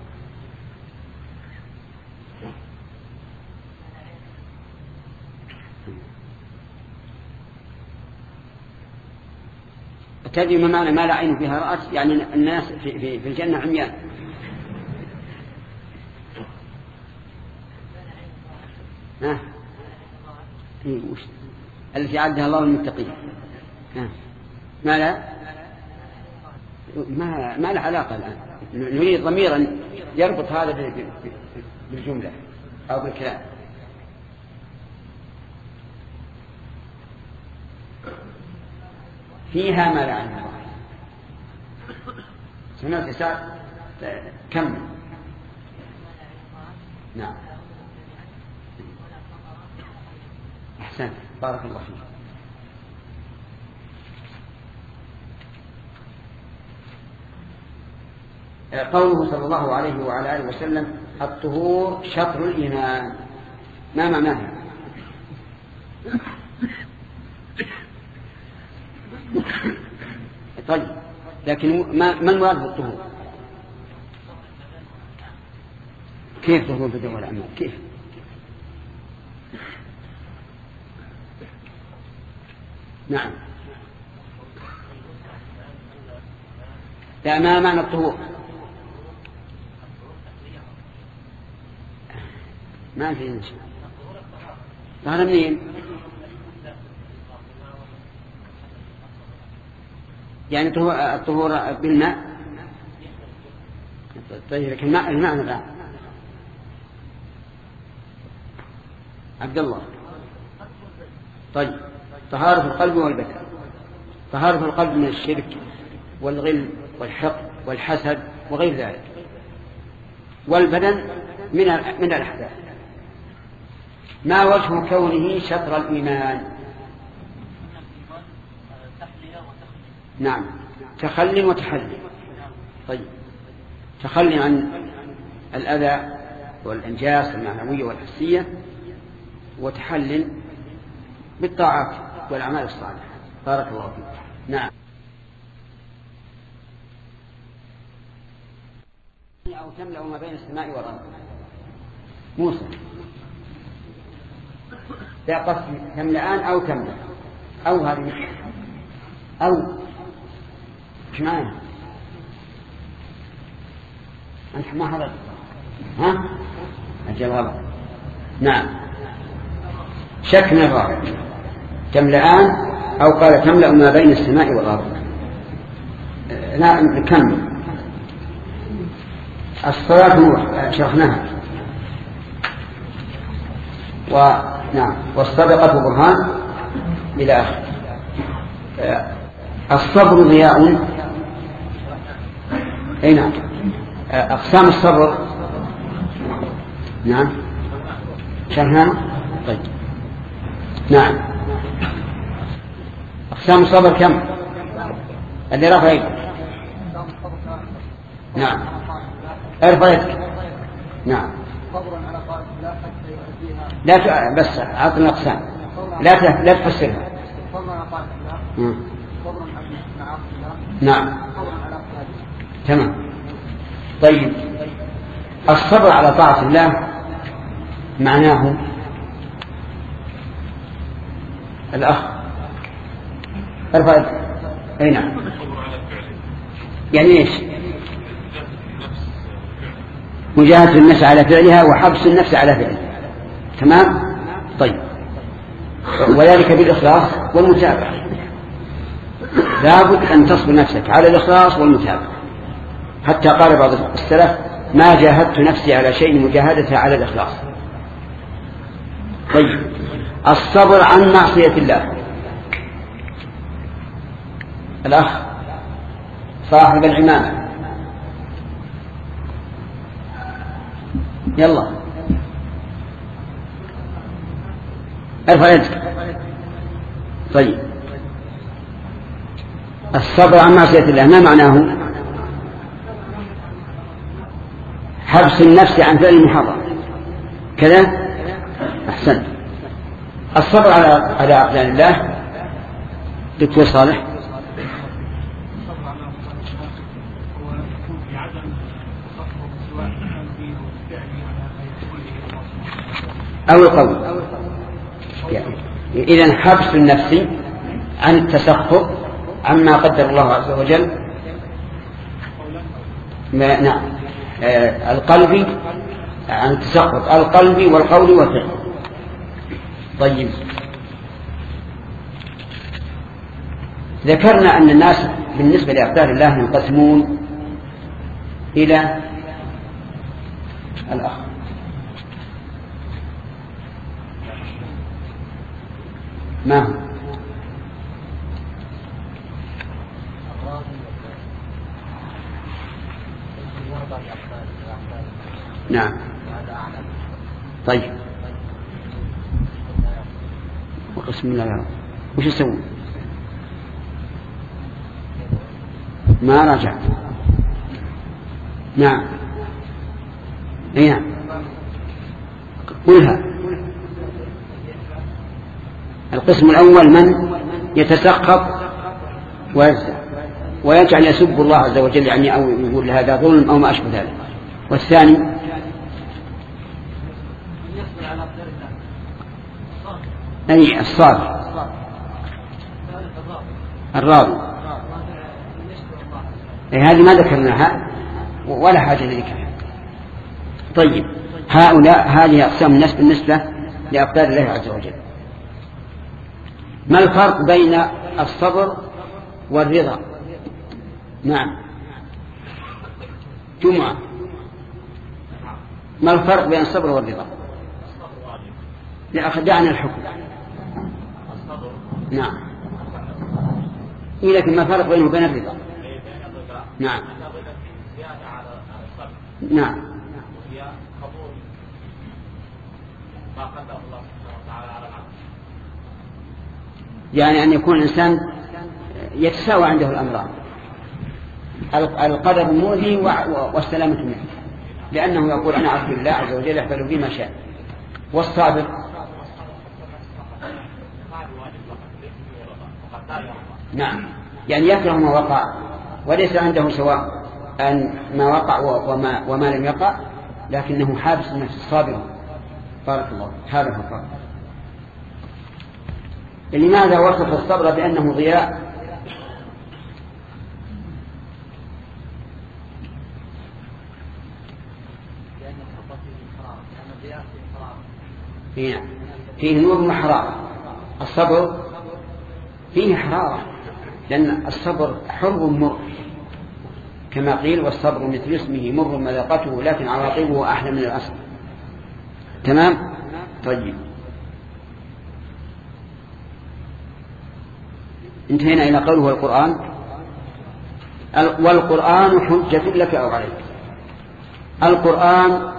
تدري ما معنى ما لا عين فيها رأت؟ يعني الناس في الجنة عميان. التي عدها الله للمتقين. ما له علاقة الآن، نريد ضميرا يربط هذا بالجملة أو بالكلام. فيها ما لا عين رأت. سمعت سعد؟ كم؟ نعم، أحسن، بارك الله فيك. قوله صلى الله عليه وعلى آله وسلم الطهور شطر الإيمان، ما معناه؟ طيب، لكن ما المراد بالطهور؟ كيف طهور البدن والأعمال؟ كيف؟ نعم، لا، ما معنى الطهور؟ ما في نشأ. طهر منين؟ يعني الطهور بالماء. طيب، لكن المعنى الآن عبد الله. طيب، طهارة القلب والبدن. طهارة القلب من الشرك والغل والحقد والحسد وغير ذلك، والبدن من الأحداث. ما وجه كونه شطر الإيمان؟ نعم، تخلي وتحلي. طيب، تخلي عن الأذى والإنجاس المعنوية والحسية، وتحلل بالطاعات والأعمال الصالحة. بارك الله فيك. نعم. أو تملأ ما بين السماء والأرض. موسى، لا قصد تملأان أو تملأ، أو هذه أو إيش معنى؟ أنت ما حضرت؟ ها؟ الجواب نعم، شك من الراوي. تملأان أو قال تملأ ما بين السماء والأرض. لا، نكمل. الصلاة نور شرحناها. ونعم، والصدقة برهان إلى آخر. الصبر ضياء. أي نعم. أقسام الصبر نعم شرحناها. طيب، نعم. أقسام الصبر كم؟ اللي رفع يدك. نعم، ارفع يدك. نعم. لا بس عطنا الأقسام، لا تفسرها. نعم، تمام. طيب، الصبر على طاعة الله معناه الأخ ارفع يدك. أي نعم. يعني إيش؟ مجاهدة النفس على فعلها وحبس النفس على فعلها. تمام. طيب، وذلك بالإخلاص والمتابعة. لابد أن تصبر نفسك على الإخلاص والمتابعة. حتى قال بعض السلف ما جاهدت نفسي على شيء مجاهدتها على الإخلاص. طيب، الصبر عن معصية الله. الأخ صاحب العمامة، يلا ارفع يدك. طيب، الصبر عن معصية الله ما معناه؟ حبس النفس عن فعل المحرم كذا. أحسنت. الصبر على أقدار الله. دكتور صالح. أو القول. يعني إذن حبس النفس عن التسخط عما قدر الله عز وجل. نعم، القلب عن التسخط القلب والقول والفعل. طيب، ذكرنا أن الناس بالنسبة لأقدار الله ينقسمون إلى الأخ. ما هو؟ نعم. طيب، وقسم الله يا رب وش يسوون؟ ما رجع. نعم نعم قلها. القسم الأول من يتسخط ويجعل يسب الله عز وجل يعني أو يقول هذا ظلم أو ما أشبه ذلك. والثاني أي الصاد الراضي. هذه ما ذكرناها ولا حاجة لذكرها. طيب هؤلاء هذه أقسام الناس بالنسبة لأقدار الله عز وجل. ما الفرق بين الصبر والرضا؟ نعم جمعة. ما الفرق بين الصبر والرضا؟ لأخدعنا الحكم. نعم لكن ما الفرق بينه وبين الرضا؟ نعم نعم يعني أن يكون الإنسان يتساوى عنده الأمران، القدر المؤذي والسلامة منه، لأنه يقول أنا عبد الله عز وجل يحفل بي ما شاء. والصابر نعم يعني يكره ما وقع وليس عنده سواء أن ما وقع وما لم يقع، لكنه حابس النفس الصابر. بارك الله. هذا هو الفرق. لماذا وصف الصبر بأنه ضياء؟ فيه نور وحرارة. الصبر فيه حرارة لأن الصبر حر مر كما قيل والصبر مثل اسمه مر مذاقته لكن عواقبه أحلى من الأصل. تمام. طيب انتهينا إلى قوله والقرآن. والقرآن حجة لك أو عليك. القرآن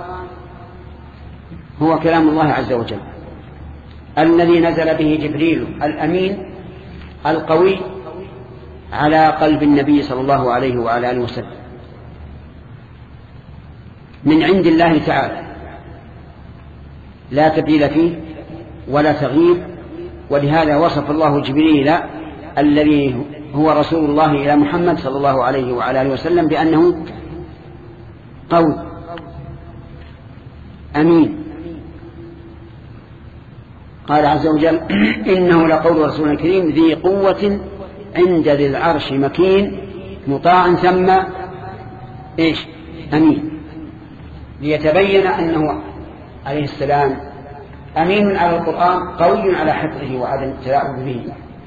هو كلام الله عز وجل الذي نزل به جبريل الأمين القوي على قلب النبي صلى الله عليه وعلى آله وسلم من عند الله تعالى، لا تبديل فيه ولا تغيير. ولهذا وصف الله جبريل الذي هو رسول الله إلى محمد صلى الله عليه وعلى آله وسلم بأنه قوي أمين. قال عز وجل إنه لقول رسول كريم ذي قوة عند ذي العرش مكين مطاع ثم أمين، ليتبين أنه عليه السلام أمين على القرآن قوي على حفظه وعدم التلاعب به.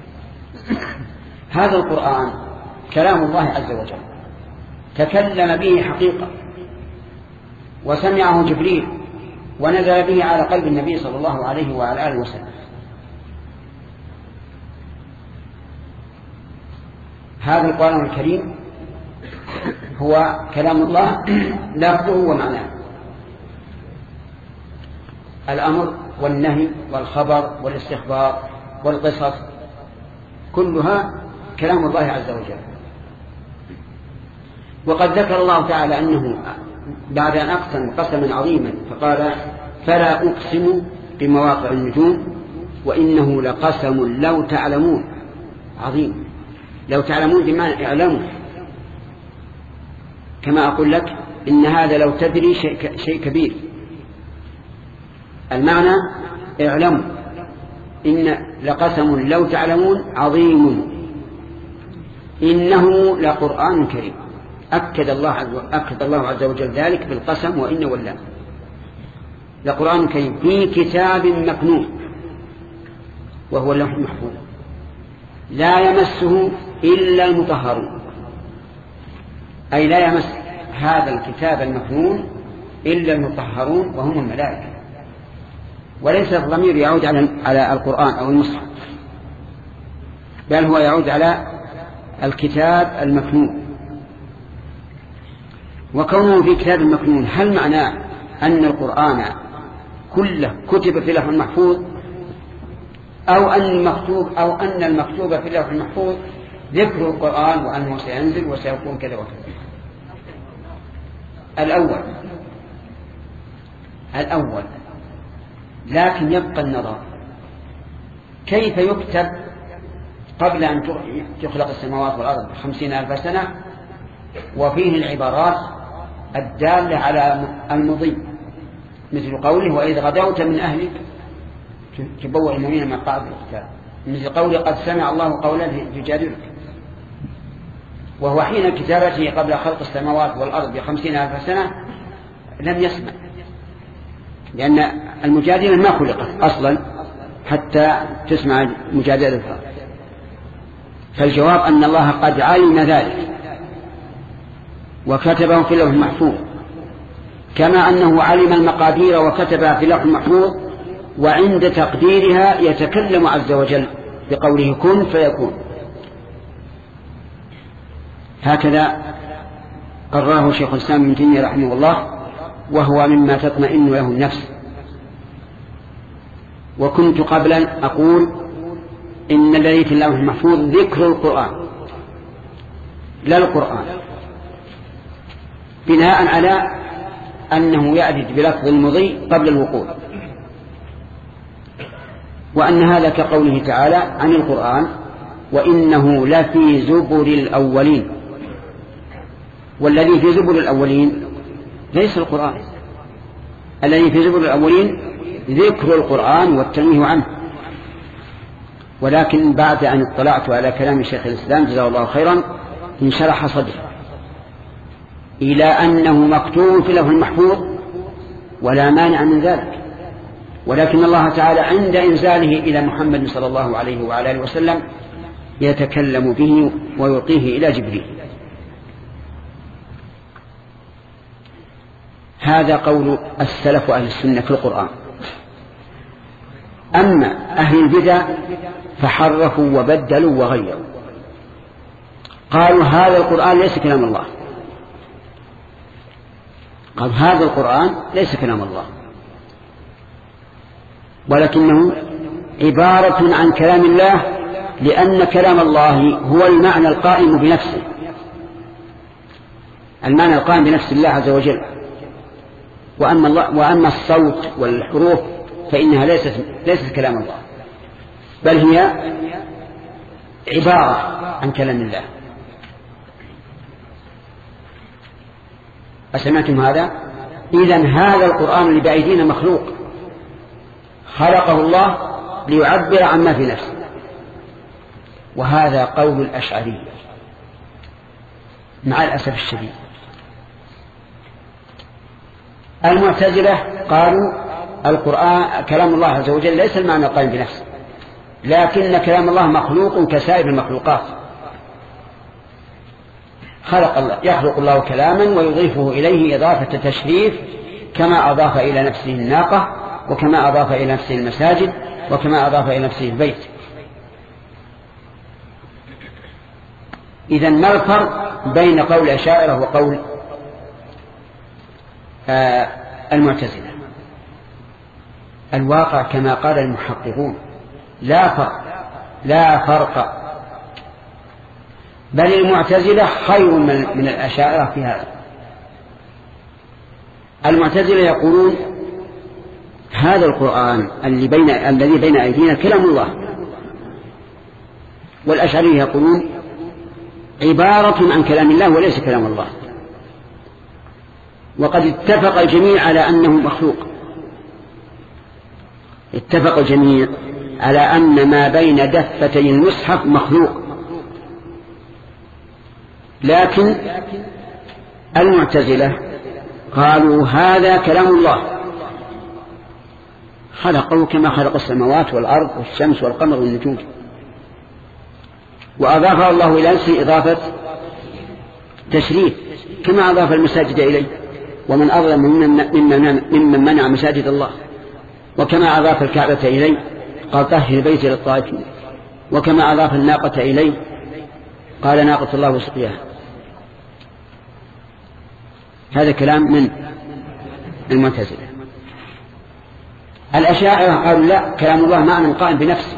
هذا القرآن كلام الله عز وجل تكلم به حقيقة وسمعه جبريل ونزل به على قلب النبي صلى الله عليه وعلى آله وسلم. هذا القرآن الكريم هو كلام الله لفظه ومعناه. الأمر والنهي والخبر والاستخبار والقصص كلها كلام الله عز وجل. وقد ذكر الله تعالى أنه بعد أن أقسم قسما عظيما فقال فلا أقسم بمواقع النجوم وإنه لقسم لو تعلمون عظيم. لو تعلمون بمعنى اعلموا، كما أقول لك إن هذا لو تدري شيء كبير. المعنى اعلموا إن لقسم لو تعلمون عظيم إنه لقرآن كريم. أكد الله عز وجل ذلك بالقسم وإن ولا. لقرآن كريم في كتاب مكنون وهو اللوح المحفوظ لا يمسه إلا المطهرون، أي لا يمس هذا الكتاب المكنون إلا المطهرون وهم الملائكة. وليس الضمير يعود على القرآن أو المصحف، بل هو يعود على الكتاب المكنون. وكونه في كتاب مكنون هل معناه أن القرآن كله كتب في اللوح المحفوظ أو أن المكتوب في اللوح المحفوظ ذكر القرآن وأنه سينزل وسيكون كذا وكذا؟ الأول، لكن يبقى النظر كيف يكتب قبل أن تخلق السماوات والأرض 50,000 سنة، وفيه العبارات الدالة على المضي، مثل قوله وإذ غدوت من أهلك تبوأ المؤمنين من مقاعد القتال، مثل قوله قد سمع الله قولا يجادلك، وهو حين كتابته قبل خلق السماوات والأرض ب50,000 سنة لم يسمع، لأن المجادلة ما خلقت أصلا حتى تسمع مجادلتها. فالجواب أن الله قد علم ذلك وكتبه في اللوح المحفوظ، كما أنه علم المقادير وكتبها في اللوح المحفوظ، وعند تقديرها يتكلم عز وجل بقوله كن فيكون. هكذا قرره شيخ الإسلام ابن تيمية رحمه الله، وهو مما تطمئن له النفس. وكنت قبلا أقول إن الذي في اللوح المحفوظ ذكر القرآن لا القرآن، بناء على أنه يأتي بلفظ المضي قبل الوقوع، وأن هذا كقوله تعالى عن القرآن وإنه لفي زبر الأولين، والذي في زبر الأولين ليس القرآن، الذي في زبر الأولين ذكر القرآن والتنويه عنه. ولكن بعد أن اطلعت على كلام شيخ الإسلام جزاه الله خيرا انشرح صدري إلى أنه مكتوب في اللوح المحفوظ ولا مانع من ذلك، ولكن الله تعالى عند إنزاله إلى محمد صلى الله عليه وعلى آله وسلم يتكلم به ويلقيه إلى جبريل. هذا قول السلف أهل السنة في القرآن. أما أهل البدع فحرفوا وبدلوا وغيروا، قالوا هذا القرآن ليس كلام الله، قالوا هذا القرآن ليس كلام الله، ولكنه عبارة عن كلام الله، لأن كلام الله هو المعنى القائم بنفسه، المعنى القائم بنفس الله عز وجل. وأما الصوت والحروف فإنها ليست كلام الله، بل هي عبارة عن كلام الله. أسمعتم هذا؟ إذن هذا القرآن اللي بأيدينا مخلوق، خلقه الله ليعبر عما في نفسه، وهذا قول الأشعرية مع الأسف الشديد. المعتزلة قالوا القرآن كلام الله عز وجل ليس المعنى القائم بنفسه، لكن كلام الله مخلوق كسائر المخلوقات، يخلق الله كلاما ويضيفه إليه إضافة تشريف، كما أضاف إلى نفسه الناقة، وكما أضاف إلى نفسه المساجد، وكما أضاف إلى نفسه البيت. إذن ما الفرق بين قول الأشاعرة وقول المعتزلة؟ الواقع كما قال المحققون لا فرق، بل المعتزلة خير من الأشاعرة في هذا. المعتزلة يقولون هذا القرآن الذي بين أيدينا كلام الله، والأشعرية يقولون عبارة عن كلام الله وليس كلام الله. وقد اتفق الجميع على أنه مخلوق، اتفق الجميع على أن ما بين دفتي المصحف مخلوق، لكن المعتزلة قالوا هذا كلام الله، خلقه كما خلق السماوات والأرض والشمس والقمر والنجوم، وأضافه الله إلى نفسه إضافة تشريف، كما أضاف المساجد إليه، ومن أظلم ممن منع مساجد الله، وكما أضاف الكعبة إليه قال طهر بيتي للطائفين، وكما أضاف الناقة إليه قال ناقة الله وسقياها. هذا كلام من المعتزلة. الأشاعرة قالوا لا، كلام الله معنى قائم بنفسه،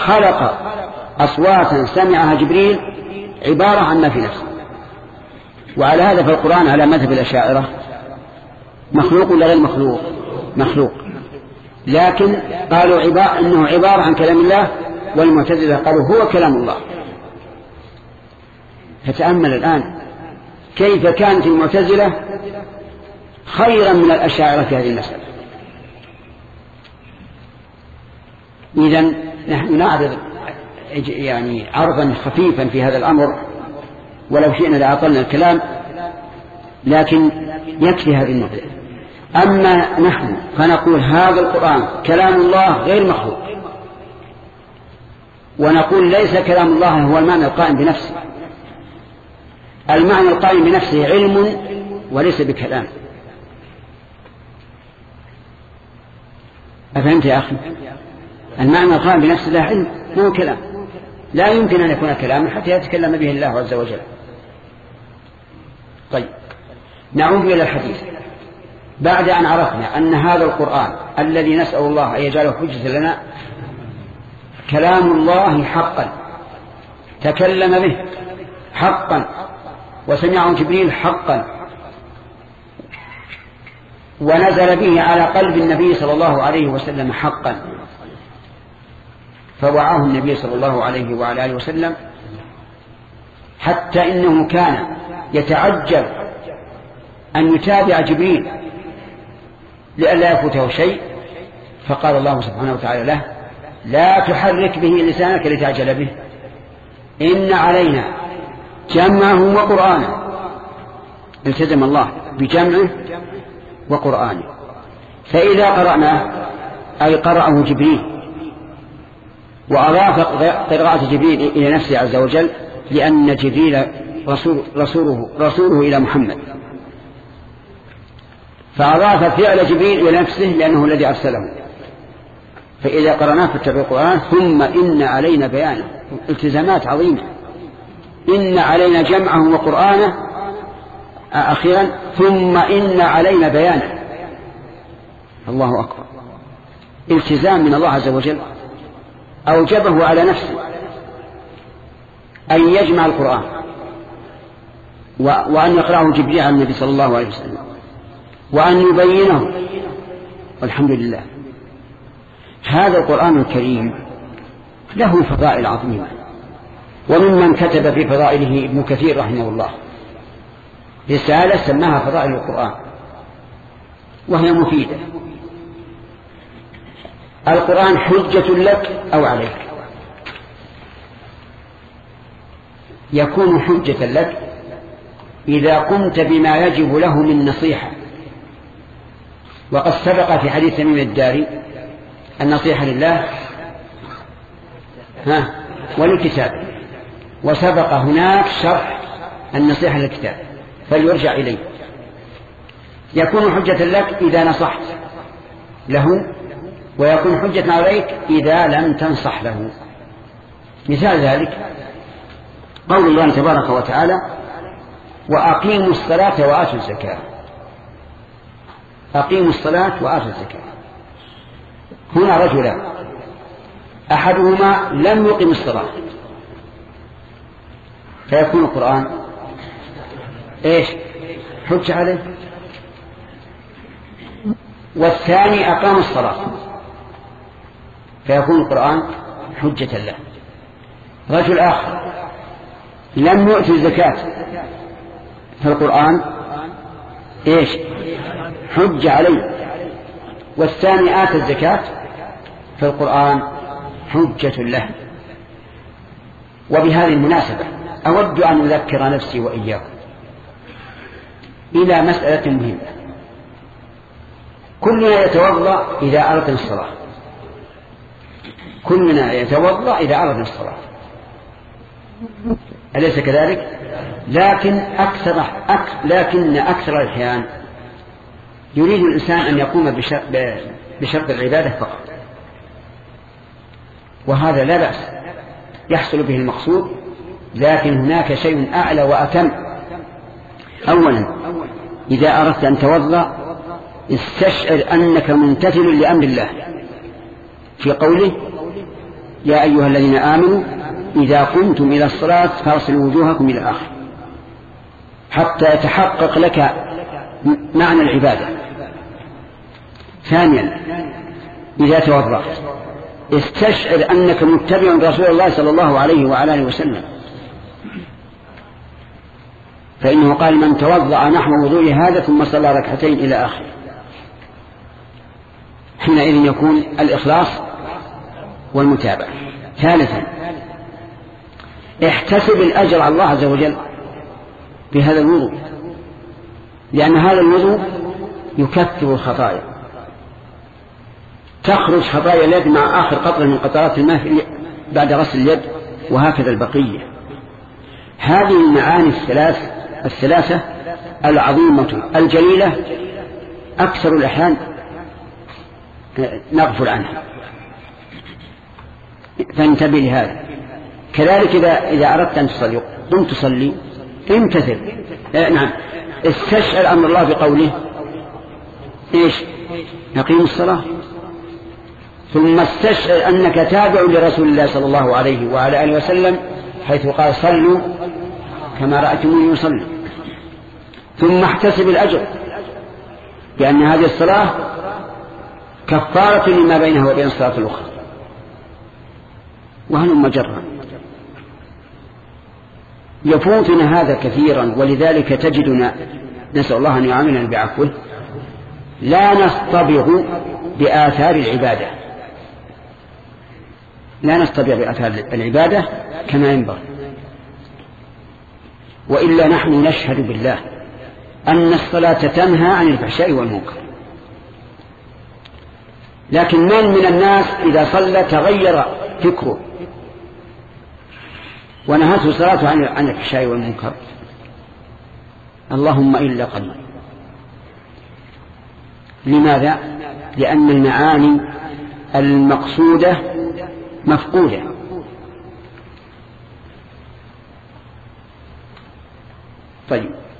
وخلق أصواتا سمعها جبريل عبارة عن ما في نفسه. وعلى هذا فالقرآن على مذهب الأشاعرة مخلوق ولا غير مخلوق؟ مخلوق، لكن قالوا إنه عبارة عن كلام الله، والمعتزلة قالوا هو كلام الله. فتأمل الآن كيف كانت المعتزلة خيرا من الأشاعرة في هذه المسألة. إذن نحن نعرض يعني عرضا خفيفا في هذا الأمر، ولو شئنا لأطلنا الكلام، لكن يكفي هذه النقطة. أما نحن فنقول هذا القرآن كلام الله غير مخلوق، ونقول ليس كلام الله هو المعنى القائم بنفسه. المعنى القائم بنفسه علم وليس بكلام. أفهمت يا أخي؟ المعنى القائم بنفسه لا علم، مو كلام، لا يمكن أن يكون كلاما حتى يتكلم به الله عز وجل. طيب، نعود إلى الحديث. بعد أن عرفنا أن هذا القرآن الذي نسأل الله أن يجعله حجة لنا كلام الله حقا، تكلم به حقا، وسمعه جبريل حقا، ونزل به على قلب النبي صلى الله عليه وسلم حقا، فوعاه النبي صلى الله عليه وعلى آله وسلم، حتى إنه كان يتعجب أن يتابع جبريل لئلا يفوته شيء، فقال الله سبحانه وتعالى له: لا تحرك به لسانك لتعجل به، إن علينا جمعه وقرآنه. التزم الله بجمعه وقرآنه، فإذا قرأناه أي قرأه جبريل، وأضاف قراءة جبريل إلى نفسه عز وجل، لأن جبريل رسوله إلى محمد، فأضاف فعل جبريل إلى نفسه لأنه الذي أرسله. فإذا قرأناه فاتبع القرآن، ثم إن علينا بيانه، التزامات عظيمة. إن علينا جمعه وقرآنه، أخيرا ثم إن علينا بيانه. الله أكبر، التزام من الله عز وجل أوجبه على نفسه أن يجمع القرآن، وأن يقرأه جبريل على النبي صلى الله عليه وسلم، وأن يبينه. والحمد لله، هذا القرآن الكريم له فضائل عظيمة، وممن كتب في فضائله ابن كثير رحمه الله رسالة سماها فضائل القرآن، وهي مفيدة. القرآن حجة لك أو عليك، يكون حجة لك إذا قمت بما يجب له من نصيحة. وقد سبق في حديث تميم الداري النصيحة لله وللكتاب، وسبق هناك شرح النصيحة للكتاب، فليرجع إليه. يكون حجة لك إذا نصحت له، ويكون حجة عليك إذا لم تنصح له. مثال ذلك قول الله تبارك وتعالى: وأقيموا الصلاة وآتوا الزكاة. أقيموا الصلاة وآتوا الزكاة. هنا رجلان، أحدهما لم يقم الصلاة، فيكون القرآن إيش؟ حجة عليه. والثاني أقام الصلاة، فيكون القرآن حجة له. رجل آخر لم يؤتي الزكاة، فالقرآن إيش؟ حجة عليه. والثاني آتى الزكاة، فالقرآن حجة له. وبهذه المناسبة أود أن أذكر نفسي وإياكم إلى مسألة مهمة. كلنا يتوضأ إذا أردنا الصلاة، كلنا يتوضأ إذا أردنا الصلاة، أليس كذلك؟ لكن أكثر الأحيان يريد الإنسان أن يقوم بشرط العبادة فقط، وهذا لا بأس، يحصل به المقصود، لكن هناك شيء أعلى وأتم. أولا، إذا أردت أن توضأ استشعر أنك ممتثل لأمر الله في قوله: يا أيها الذين آمنوا إذا قمتم إلى الصلاة فاغسلوا وجوهكم إلى آخر. حتى يتحقق لك معنى العبادة. ثانيا إذا توضأت استشعر أنك متبع رسول الله صلى الله عليه وعلى آله وسلم، فإنه قال من توضأ نحو وضوء هذا ثم صلى ركعتين إلى آخره. حينئذ يكون الإخلاص والمتابعة. ثالثا احتسب الأجر على الله عز وجل بهذا الوضوء، لأن هذا الوضوء يكثر الخطايا، تخرج خطايا اليد مع آخر قطرة من قطرات الماء بعد غسل اليد، وهكذا البقية. هذه المعاني الثلاثة العظيمة الجليلة أكثر الأحيان نغفل عنها، فانتبه لهذا. كذلك إذا أردت أن تصلي قم تصلي امتثل، نعم استشعر أمر الله بقوله إيش؟ نقيم الصلاة. ثم استشعر أنك تابع لرسول الله صلى الله عليه وعلى آله وسلم حيث قال صلوا كما رأيتموني يصلي. ثم احتسب الأجر، لأن هذه الصلاة كفارة لما بينها وبين الصلاة الأخرى. وهلم جرا. يفوتنا هذا كثيرا، ولذلك تجدنا نسأل الله أن يعاملنا بعفوه لا نصطبغ بآثار العبادة، لا نصطبغ بآثار العبادة كما ينبغي. وإلا نحن نشهد بالله أن الصلاة تنهى عن الفحشاء والمنكر، لكن من الناس إذا صلى تغير فكره ونهته صلاته عن الفحشاء والمنكر؟ اللهم إلا قليل. لماذا؟ لأن المعاني المقصودة مفقودة. طيب